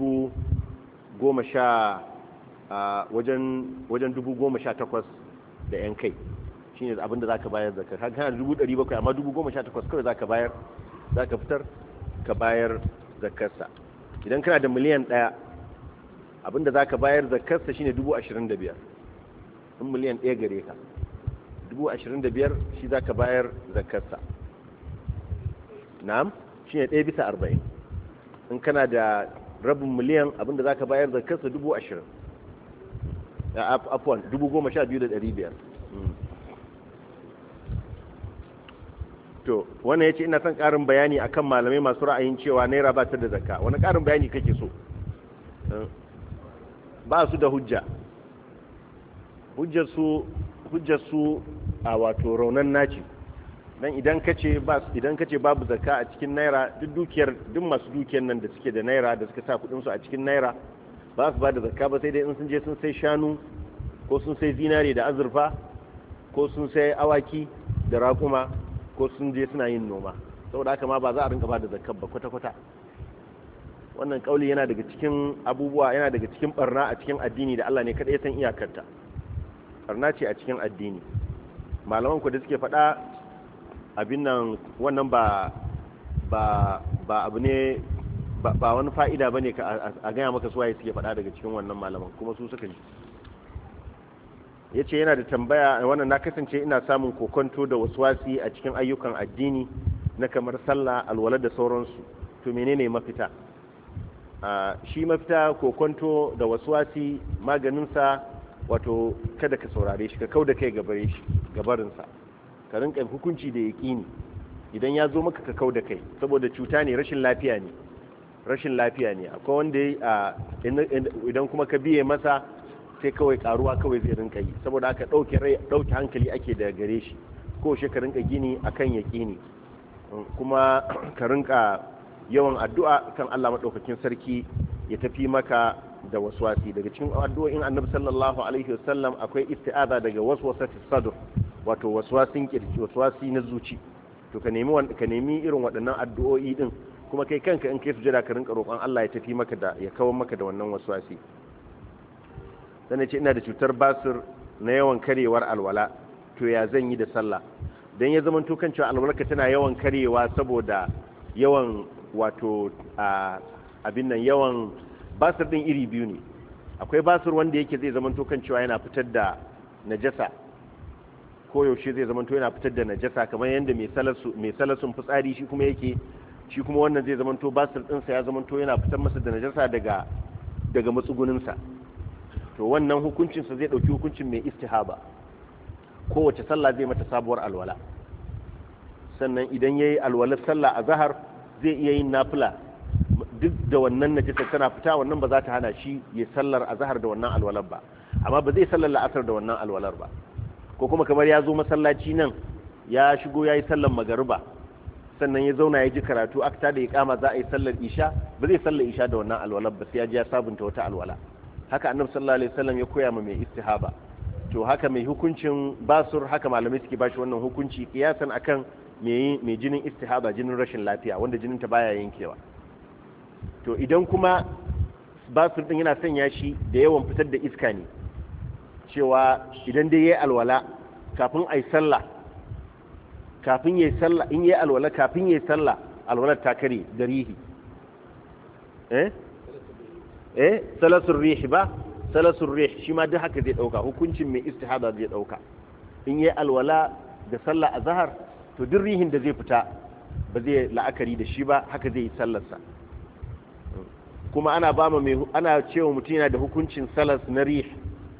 18,000 da yan kai shine abinda zaka bayar zakka. Kaga kana 700 amma 18,000 kawai zaka bayar, zaka fitar ka bayar zakkarsa. Idan kana da miliyan 1 abinda zaka bayar zakkarsa shine 25,000. in miliyan 1 gare ka 25,000 shi zaka bayar zakkarsa. Na'am, shine 1 bisa 40. in kana da rabin miliyan abinda zaka bayar zakkarsa 20,000. Afwan 12,500. To wannan yace ina son karin bayani akan malamai masu ra'ayin cewa naira ba ta da zakka. Wani karin bayani kake so? Ba su da hujja. Hujjar su a wato raunan naci. Dan idan kace babu zakka a cikin naira, duk masu dukiyar nan da suke da naira da suka sa kudin su a cikin naira ba su ba da zakka ba, sai dai in sun je sun sai shanu ko sun sai zinare da azurfa ko sun sai awaki da raƙuma ko sun je suna yin noma. Saboda haka ma ba za a rinka ba da zakkar ba kwata-kwata. Wannan kauli yana daga cikin abubuwa, yana daga cikin barna a cikin addini da Allah ne kada ya san iyakarta. Barna ce a cikin addini. Malaman ku da suke faɗa abin nan wannan ba abu ne ba wani fa'ida bane ka a gaya maka suwaye suke faɗa daga cikin wannan malaman, kuma su suka ji. Yace yana da tambaya, wannan na kasance ina samun kokonto da waswasi a cikin ayyukan addini na kamar sallah, alwala da sauransu. To menene mafita? Shi mafita kokonto da waswasi maganinsa wato kada ka saurare shi, ka kauda kai gabarinsa, ka rinka hukunci da yaƙini. Idan ya zo maka ka kauda kai, saboda cuta ne, rashin lafiya ne. Akwai wanda idan kuma ka biye masa sai kawai karuwa kawai zai rinka yi, saboda aka dauke hankali ake da gare shi. Ko shi ka rinka gini akan yaƙini, kuma ka rinka yawan addu'a kan Allah madaukakin sarki ya tafi maka da waswasi. Daga cikin addu'o'in Annabi sallallahu alaihi wasallam akwai isti'aza daga waswasatis sadr, wato waswasin kirji, waswasi na zuci. To ka nemi irin waɗannan addu'o'i din, kuma kai kanka in kai sujada ka rinka roƙon Allah ya tafi maka da, ya kawo maka da wannan waswasi. Sannan ce ina da cutar basir na yawan karewar alwala, to ya zan yi da sallah? Dan ya zama to kan cewa alwalarka tana yawan karewa saboda yawan wato abin nan, yawan basir din iri biyu ne. Akwai basir wanda yake zai zama to kan cewa yana fitar da najasa, ko yaushe zai zama to yana fitar da najasa, kamar yanda mai salasun fitsari shi kuma wannan zai zama to basir ɗinsa ya zama to yana fitar masa da najasa daga matsuguninsa. To wannan hukuncinsa zai ɗauki hukuncin mai istihaba. Kowace sallah zai mata sabuwar alwala. Sannan idan ya yi alwalar sallah a zahar zai iya yin nafila duk da wannan najasa tana fita, wannan ba za ta hana shi ya sallar a zahar da wannan alwalar ba, amma ba zai sallar la'asar da wannan alwalar ba. Ko kuma kamar ya zo masallaci nan ya shigo ya yi sallar magariba, sannan ya zauna ya ji karatu aka da ya kama za a yi sallar isha, ba zai sallar isha da wannan alwalar ba, sai ya ji ya sabunta wata alwala. Haka Annabi sallallahu alaihi wasallam ya koya ma mai istihaba. To haka mai hukuncin basur, haka malamai suke bashi wannan hukunci kiyasan akan mai jinin istihaba, jinin rashin lafiya wanda jinin ta baya yankewa. To idan kuma basur din yana sanya shi da yawan fitar da iska ne, cewa idan dai yayi alwala kafin ayi sallah, in yayi alwala kafin yayi sallah, alwalar ta kare da rihi. Salasul rih ba, salasul rih shi ma duk haka zai dauka, hukuncin mai istihada zai dauka. In yayi alwala da sallah azhar, to duk rihin da zai fita ba zai la'akari da shi ba, haka zai yi sallarsa. Kuma ana cewa mutum yana da hukuncin salas na rih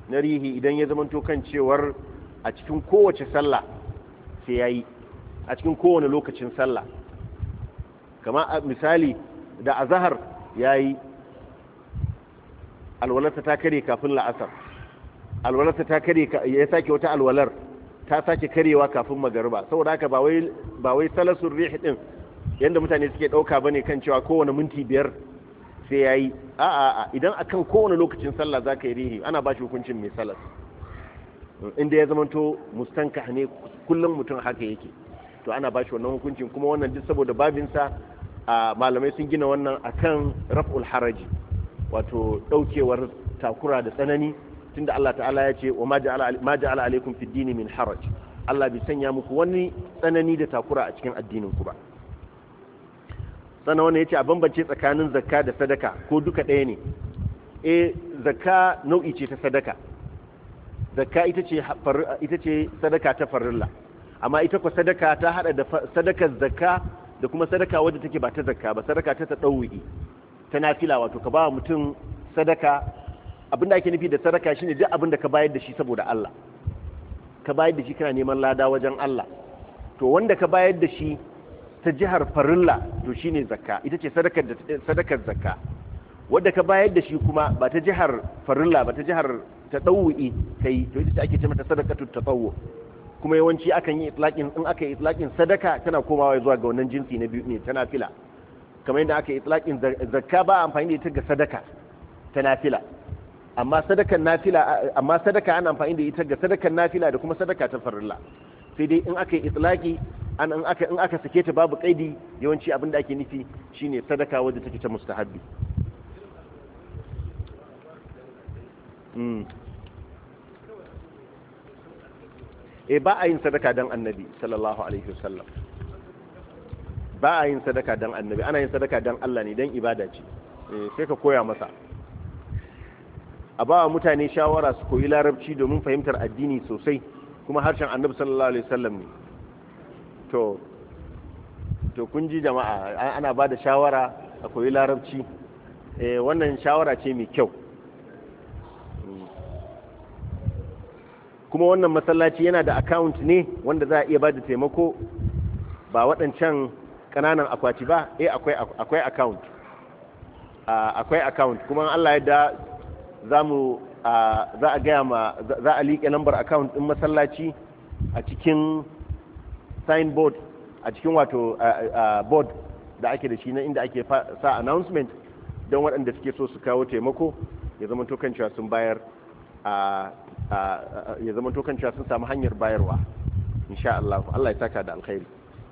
na rihi idan ya zamanto kan cewar a cikin kowace sallah sai yayi a cikin kowane lokacin sallah, kama misali da azhar yayi alwalarsa ta kare kafin la'asar, alwalarsa ta kare ya sake wata alwalar ta sake karewa kafin magariba, saboda haka ba wai salasul rih din yanda mutane suke dauka bane kan cewa kowane minti biyar sai yayi a'a idan akan kowane lokacin sallah zaka yi rihi ana ba shi hukuncin mai salas, inda ya zamanto mustankah ne kullum mutum haka yake to ana ba shi wannan hukuncin, kuma wannan duk saboda babinsa malamai sun gina wannan akan raf'ul haraji, wato daukewar takura da tsanani, tunda Allah ta'ala ya ce wa ma ja'ala alaikum fid dini min haraj, Allah bai sanya muku wani tsanani da takura a cikin addinin ku ba. Sannan wannan yace a bambance tsakanin zakka da sadaka ko duka ɗaya ne. Zakka nau'i ce ta sadaka, zakka ita ce sadaka ta farilla, amma ita ko sadaka ta hada da sadakar zakka da kuma sadaka wadda take ba ta zakka ba, sadaka ta tadawwi ta nafila, wato ka ba mutum sadaka. Abinda ake nufi da sadaka shine duk abinda ka bayar da shi saboda Allah, ka bayar da shi kana neman lada wajen Allah, to wanda ka bayar da shi ta jihar farilla to shine zakka, ita ce sadakar zakka. Wanda ka bayar da shi kuma ba ta jihar farilla ba, ta jihar tadawwi kai, to ita ce ake ce mata sadaqatut tatawwu. Kuma yawanci akan yi itlaqin, in aka yi itlaqin sadaka tana komawa zuwa ga wannan jinsi na biyu ne, ta nafila. Kamar yadda aka yi itlaqin zakka ba amfani da ita ga sadaka ta nafila, amma sadakan nafila, amma sadaka ana amfani da ita ga sadakan nafila da kuma sadaka ta farilla. Sai dai in aka yi itlaqi in aka sake ta babu kaidi, yawanci abin da ake nufi shine sadaka wadda take ta mustahabbi. Ba a yin sadaka dan annabi sallallahu alaihi wasallam, ba a yin sadaka dan annabi, ana yin sadaka dan Allah ne, dan ibada ce. Sai ka koya masa, a ba wa mutane shawara su koyi larabci domin fahimtar addini sosai, kuma harshen annabi sallallahu alaihi wasallam ne. To kun ji jama'a, ana ba da shawara a koyi larabci, wannan shawara ce mai kyau. Kuma wannan masallaci yana da account ne wanda za a iya ba da taimako, ba waɗancan ƙananan akwati ba. Akwai account, akwai account, kuma Allah ya da za a gaya za a liƙe lambar account ɗin masallaci a cikin signboard, a cikin wato board da ake da shi na inda ake sa announcement, don waɗanda suke so su kawo taimako ya zama to kan cewa sun bayar, ya zama to kan cewa sun samu hanyar bayarwa insha Allah. Allah ya saka da alkhairi.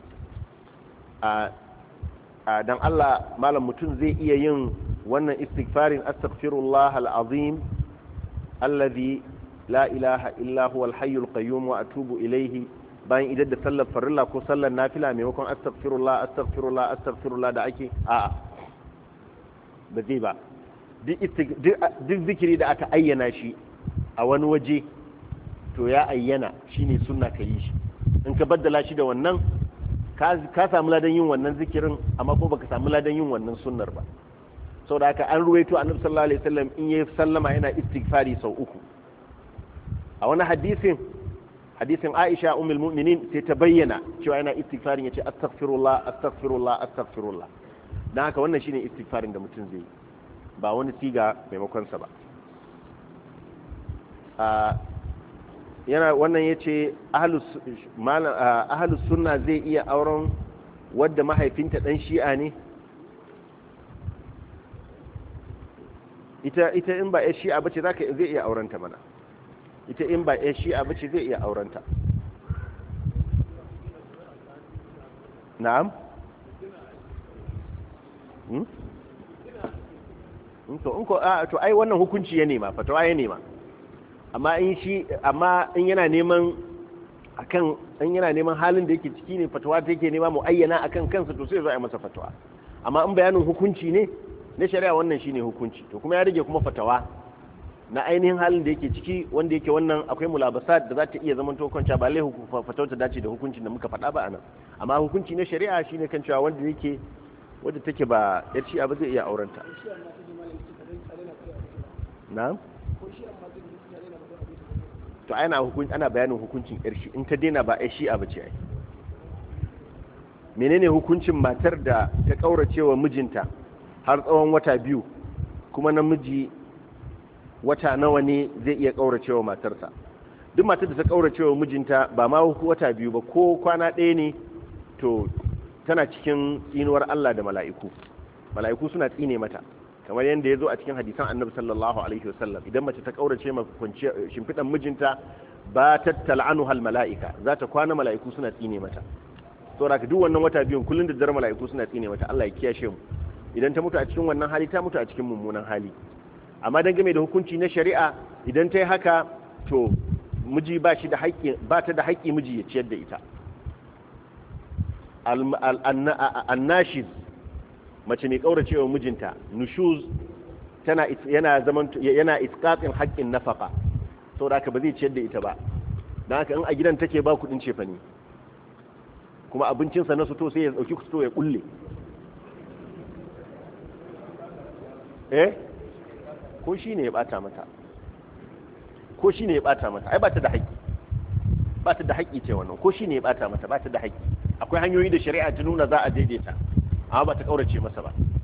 Dan Allah malam, mutum zai iya yin wannan istighfarin astaghfirullah alazim alladhi la ilaha illa huwa alhayyul qayyum wa atubu ilayhi bayan idan da sallar farilla ko sallar nafila maimakon astaghfirullah da ake ba zai ba. Duk zikiri da aka ayyana shi a wani waje to ya ayyana shine sunna ka yi shi. In ka baddala shi da wannan ka samu ladan yin wannan zikirin, amma ko baka samu ladan yin wannan sunnar ba. Saboda haka an ruwaito annabi sallallahu alaihi wasallam in yayi sallama yana istighfari sau 3. A wani hadisin Aisha ummul mu'minin sai ta bayyana cewa yana istighfarin yace astaghfirullah astaghfirullah astaghfirullah. Dan haka wannan shine istighfarin da mutum zai yi, ba wani siga maimakon sa ba. Yana wannan yace ahlus sunna zai iya auren wadda mahaifinta dan shi'a ne. Ita in ba ya shi'a bace zai iya aurenta mana. Ita in ba ya shi'a bace zai iya aurenta. Na'am. To ai wannan hukunci ya nema, fatawa ya nema. Amma in yana neman halin da yake ciki ne, fatawa ta yake nema muayyana akan kansa, to sai zo a yi masa fatawa. Amma in bayanin hukunci ne na shari'a, wannan shine hukunci. To kuma ya rage kuma fatawa na ainihin halin da yake ciki, wanda yake wannan akwai mulabasat da za ta iya zaman tokonca, ba lai fatawa ta dace da hukuncin da muka faɗa ba anan. Amma hukunci na shari'a shine kan cewa wadda take ba ya ci abu zai iya aurenta. Na'am. to ana bayanin hukuncin yar shi in ta daina ba ai shi'a bace ai. menene hukuncin matar da ta kauracewa mijinta har tsawon wata biyu kuma namiji wata nawa ne zai iya kauracewa matarsa? duk matar da ta kauracewa mijinta ba ma wata biyu ba ko kwana ɗaya ne to tana cikin tsinuwar Allah da mala'iku suna tsine mata kamar yadda ya zo a cikin hadisan annabi sallallahu alaihi wasallam idan mace ta kaurace ma shimfiɗan mijinta ba tattal'anu hal mala'ika za ta kwana mala'iku suna tsine mata. saboda duk wannan wata biyun kullun da dare mala'iku suna tsine mata. Allah ya kiyashe mu idan ta mutu a cikin wannan hali ta mutu a cikin mummunan hali. amma dan game da hukunci na shari'a idan ta yi haka to miji ba ta da haƙƙi miji ya ciyar da ita. annashiz mace mai kauracewa mijinta nushuz yana isqatin haƙƙin nafaka saboda haka ba zai ciyar da ita ba dan haka in a gidan take ba kudin cefane kuma abincinsa na suto sai ya dauki suto ya kulle ko shine ya bata mata ai ba ta da haƙƙi ce wannan ko shine ya bata mata ba ta da haƙƙi. akwai hanyoyi da shari'a ta nuna za a daidaita amma ba ta kaurace masa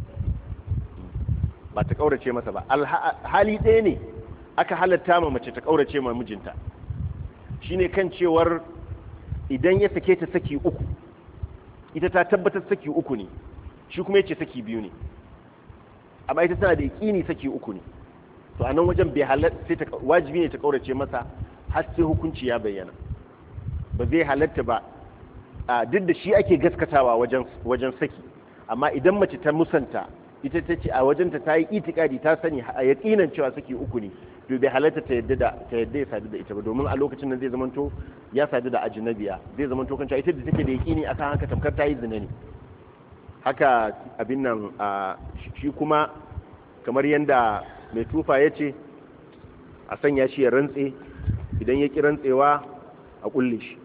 ba hali ɗaya ne aka halatta ma mace ta kaurace ma mijinta shine kan cewar idan ya sake ta saki uku ita ta tabbatar saki uku ne shi kuma yace saki biyu ne amma ita tana da yaƙini saki uku ne to a nan wajen bai halatta sai wajibi ne ta kaurace masa har sai hukunci ya bayyana ba zai halatta ba duk da shi ake gaskatawa wajen saki amma idan mace ta musanta ita ta ce a wajenta ta yi itikadi ta sani a yaƙinan cewa saki uku ne to bai halatta ta yadda ya sadu da ita ba domin a lokacin nan zai zamanto ya sadu da ajnabiya zai zamanto kan cewa ita da take da yaƙini akan haka tamkar ta yi zina ne. haka abin nan shi kuma kamar yadda mai tufa ya ce a sanya shi ya rantse idan ya ƙi rantsewa a kulle shi.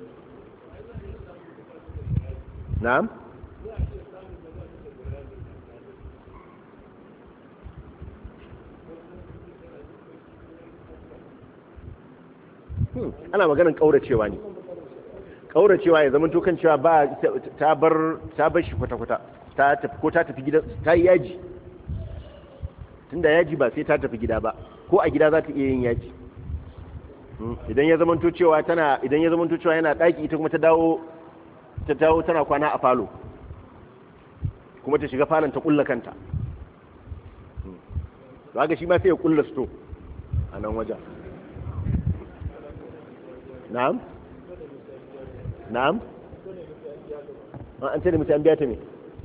na'am ana maganin kauracewa ne ya zama to kan cewa ba ta bar shi kwata-kwata ta tafi gida ta yi yaji tunda yaji ba sai ta tafi gida ba ko a gida za ta iya yin yaji idan ya zama to cewa yana daki ita kuma ta dawo tana kwana a falo kuma ta shiga falon ta kulla kanta to haka shi ma sai ya kulla sto a nan wajen. na'am an ce da mutu an biya ta ne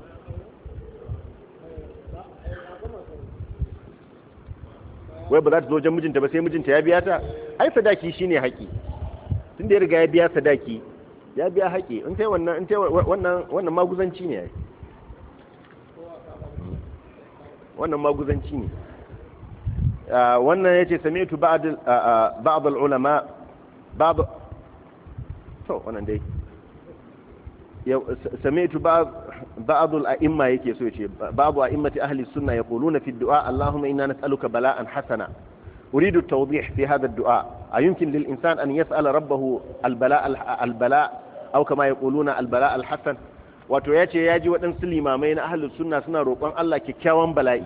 wai ba za ta zo wajen mijinta ba sai mijinta ya biya ta ai sadaki shine haƙi tun da ya riga ya biya sadaki ya biya haƙi in tai wannan maguzanci ne ai wannan maguzanci ne. wannan yace sami'tu ba'd al-ulama wannan dai سمعت بعض الأئمة يكي بعض أئمة أهل السنة يقولون في الدعاء اللهم إنا نسألك بلاء حسنا. أريد التوضيح في هذا الدعاء أيمكن للإنسان أن يسأل ربه البلاء أو كما يقولون البلاء الحسن؟ وتوياتي ياجي وأنسل إمامين أهل السنة سنة روقان الله كيكاوان بلائي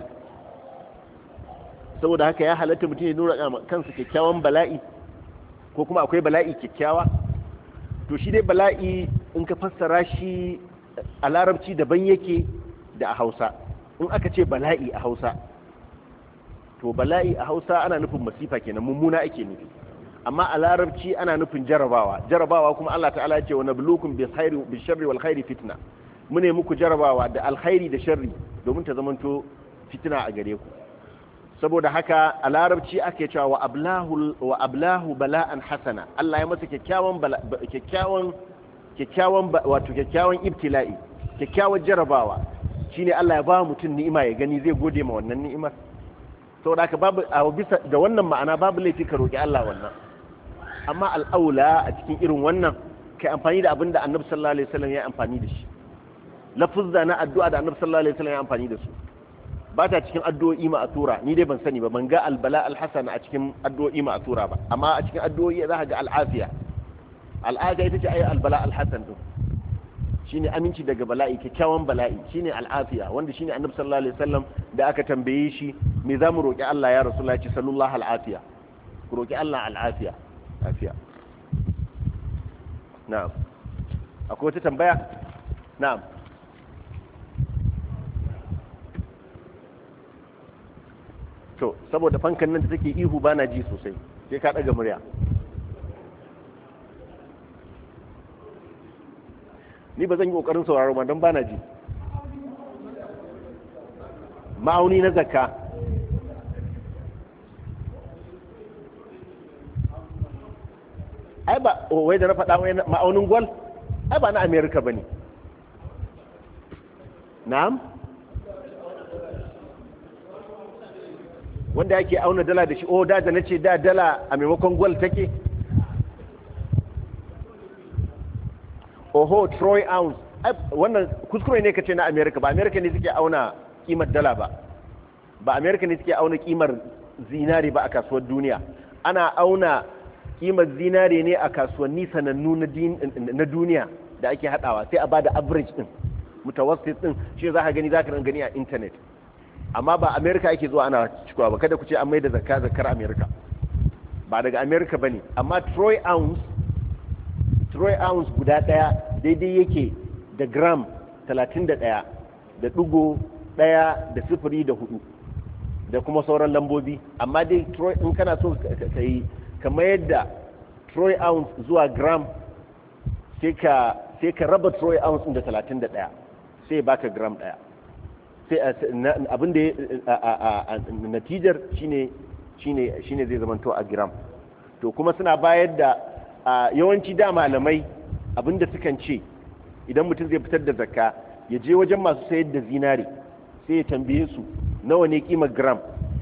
saboda haka ya halatta mutum ya nuna kansa kyakkyawan bala'i ko kuma akwai bala'i kyakkyawa. to shi dai bala'i in ka fassara shi a larabci daban yake da a hausa. in aka ce bala'i a hausa to bala'i a hausa ana nufin masifa kenan mummuna ake nufi, amma a larabci ana nufin jarabawa kuma Allah ta'ala ya ce wa nabluukum bil sharri wal khairi fitna, mune muku jarabawa da alkhairi da sharri domin ta zamanto fitina a gare ku. saboda haka a larabci ake cewa wa ablahu bala'an hasana, Allah ya masa kyakkyawan ibtila'i, kyakkyawan jarabawa, shine Allah ya ba mutum ni'ima ya gani zai gode ma wannan ni'imar. saboda haka babu bisa da wannan ma'ana babu laifi ka roki Allah wannan, amma al'aula a cikin irin wannan kai amfani da abin da Annabi sallallahu alaihi wasallam ya amfani da shi, lafuzza na addu'a da Annabi sallallahu alaihi wasallam ya amfani da su. ba ta cikin addu'o'i ma'thura ni dai ban sani ba, ban ga albala alhasan a cikin addu'o'i ma'thura ba, amma a cikin addu'o'i za ka ga al'afiya. Al'afiya ita ce ayi albala alhasan din, shine aminci daga bala'i, kyakkyawan bala'i shine al'afiya, wanda shine annabi sallallahu alaihi wasallam da aka tambaye shi me zamu roki Allah ya rasulullahi ce sallallahu al'afiya, ku roki Allah al'afiya, afiya. Na'am, akwai wata tambaya? Na'am. To saboda fankan nan da take ihu bana ji sosai, sai ka daga murya. Ni ba zan yi kokarin sauraro ba don bana ji. Ma'auni na zakka. Ai ba wai da na faɗa wai ma'aunin gwal, ai ba na America bane. Na'am? Wanda yake auna dala da shi, oh da nace da dala a maimakon gwal take. Oho, troy ounce. Wannan kuskure ne kace na America, ba America ne suke auna kimar dala ba, ba America ne suke auna kimar zinare ba a kasuwar duniya. Ana auna kimar zinare ne a kasuwanni sanannu na duniya da ake hadawa, sai a bada average din, mutawassit din, shi za ka gani a internet. Amma ba America ake zuwa ana cikowa ba, kada ku ce an maida zakar America, ba daga America bane. Amma troy ounce guda daya daidai yake da gram 31 da ɗigo 1 da 0.4 da kuma sauran lambobi. Amma dai troy in kana so ka yi kamar yadda troy ounce zuwa gram, sai ka raba troy ounce da 31 sai baka gram daya, sai abin da natijar shine zai zamanto a gram. To kuma suna bayar da yawanci da malamai abinda sukan ce idan mutum zai fitar da zakka ya je wajen masu sayar da zinare sai ya tambaye su nawa ne kimar gram,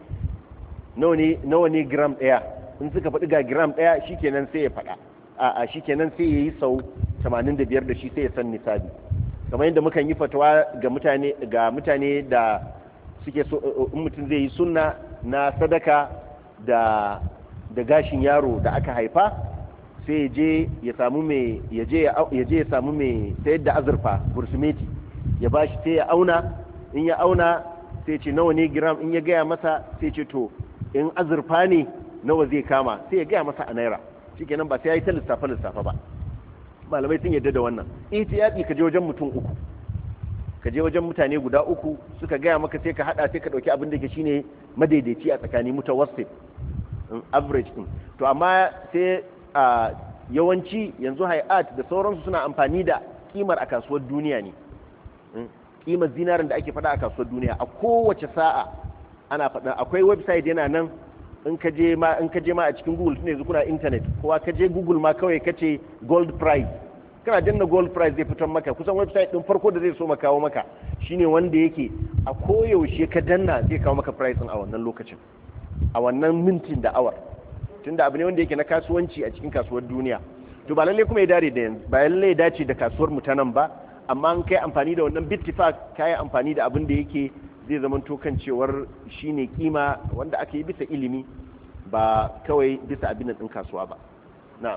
nawa ne gram daya. In suka faɗi ga gram daya shikenan sai ya faɗa, shikenan sai ya yi sau 85 da shi sai ya san nisabi. Kamar yadda mukan yi fatawa ga mutane da suke so, in mutum zai yi sunna na sadaka da gashin yaro da aka haifa, sai ya samu mai sayar da azurfa bursumeti ya bashi, sai ya auna, in ya auna sai ce nawa ne gram, in ya gaya masa sai ce to in azurfa ne nawa zai kama, sai ya gaya masa a naira, shikenan ba sai ya yi ta lissafa ba. Malamai sun yadda da wannan. Ihtiyati ka je wajen mutum uku, ka je wajen mutane guda uku suka gaya maka, sai ka hada, sai ka dauki abin da ke shine madaidaici a tsakani, mutawassit, average din. To amma sai yawanci yanzu hay'at da sauransu suna amfani da kimar a kasuwar duniya ne, kimar zinarin da ake faɗa a kasuwar duniya a kowace sa'a ana faɗa. Akwai website yana nan, in ka je ma a cikin Google tun yanzu kuna internet, kowa ka je Google ma kawai kace gold price, kana danna gold price zai fitar maka. Kusan website din farko da zai so kawo maka shine wanda yake a koyaushe ka danna zai kawo maka price a wannan lokacin, a wannan mintin da awar, tunda abu ne wanda yake na kasuwanci a cikin kasuwar duniya. To ba lalle kuma ya dare da yanzu, ba lalle ya dace da kasuwar mu ta nan ba, amma an kai amfani da wannan bittifak, kai amfani da abin da yake zai zamanto kan cewar shine kima wanda aka yi bisa ilimi ba kawai bisa abin din kasuwa ba. Na'am.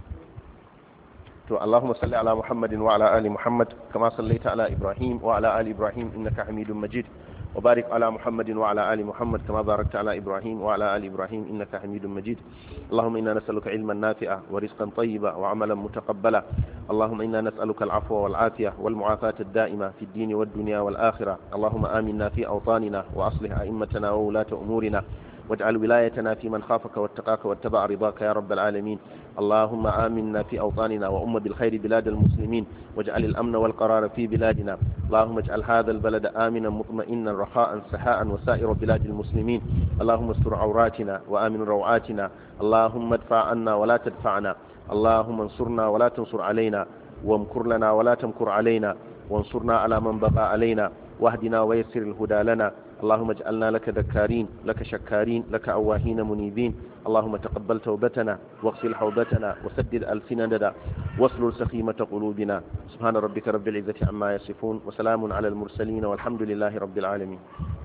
To Allahumma salli ala Muhammadin wa ala ali Muhammad kama sallaita ala Ibrahim wa ala ali Ibrahim innaka Hamidum Majid. وبارك على محمد وعلى آل محمد كما باركت على إبراهيم وعلى آل إبراهيم إنك حميد مجيد. اللهم إنا نسألك علما نافعا ورزقا طيبا وعملا متقبلا. اللهم إنا نسألك العفو والعافية والمعافاة الدائمة في الدين والدنيا والآخرة. اللهم آمنا في أوطاننا وأصلح أئمتنا وولاة أمورنا واجعل ولايتنا في من خافك واتقاك واتبع رضاك يا رب العالمين. اللهم آمنا في أوطاننا وأم بالخير بلاد المسلمين واجعل الأمن والقرار في بلادنا. اللهم اجعل هذا البلد آمنا مطمئنا رخاء سحاء وسائر بلاد المسلمين. اللهم استر عوراتنا وآمن روعاتنا. اللهم ادفع عنا ولا تدفعنا. اللهم انصرنا ولا تنصر علينا، وامكر لنا ولا تمكر علينا، وانصرنا على من بغى علينا، واهدنا ويسر الهدى لنا. اللهم اجعلنا لك ذكارين لك شكارين لك أواهين منيبين. اللهم تقبل توبتنا واغسل حوبتنا وسدد ألسنتنا واسلل سخيمة قلوبنا. سبحان ربك رب العزة عما يصفون وسلام على المرسلين والحمد لله رب العالمين.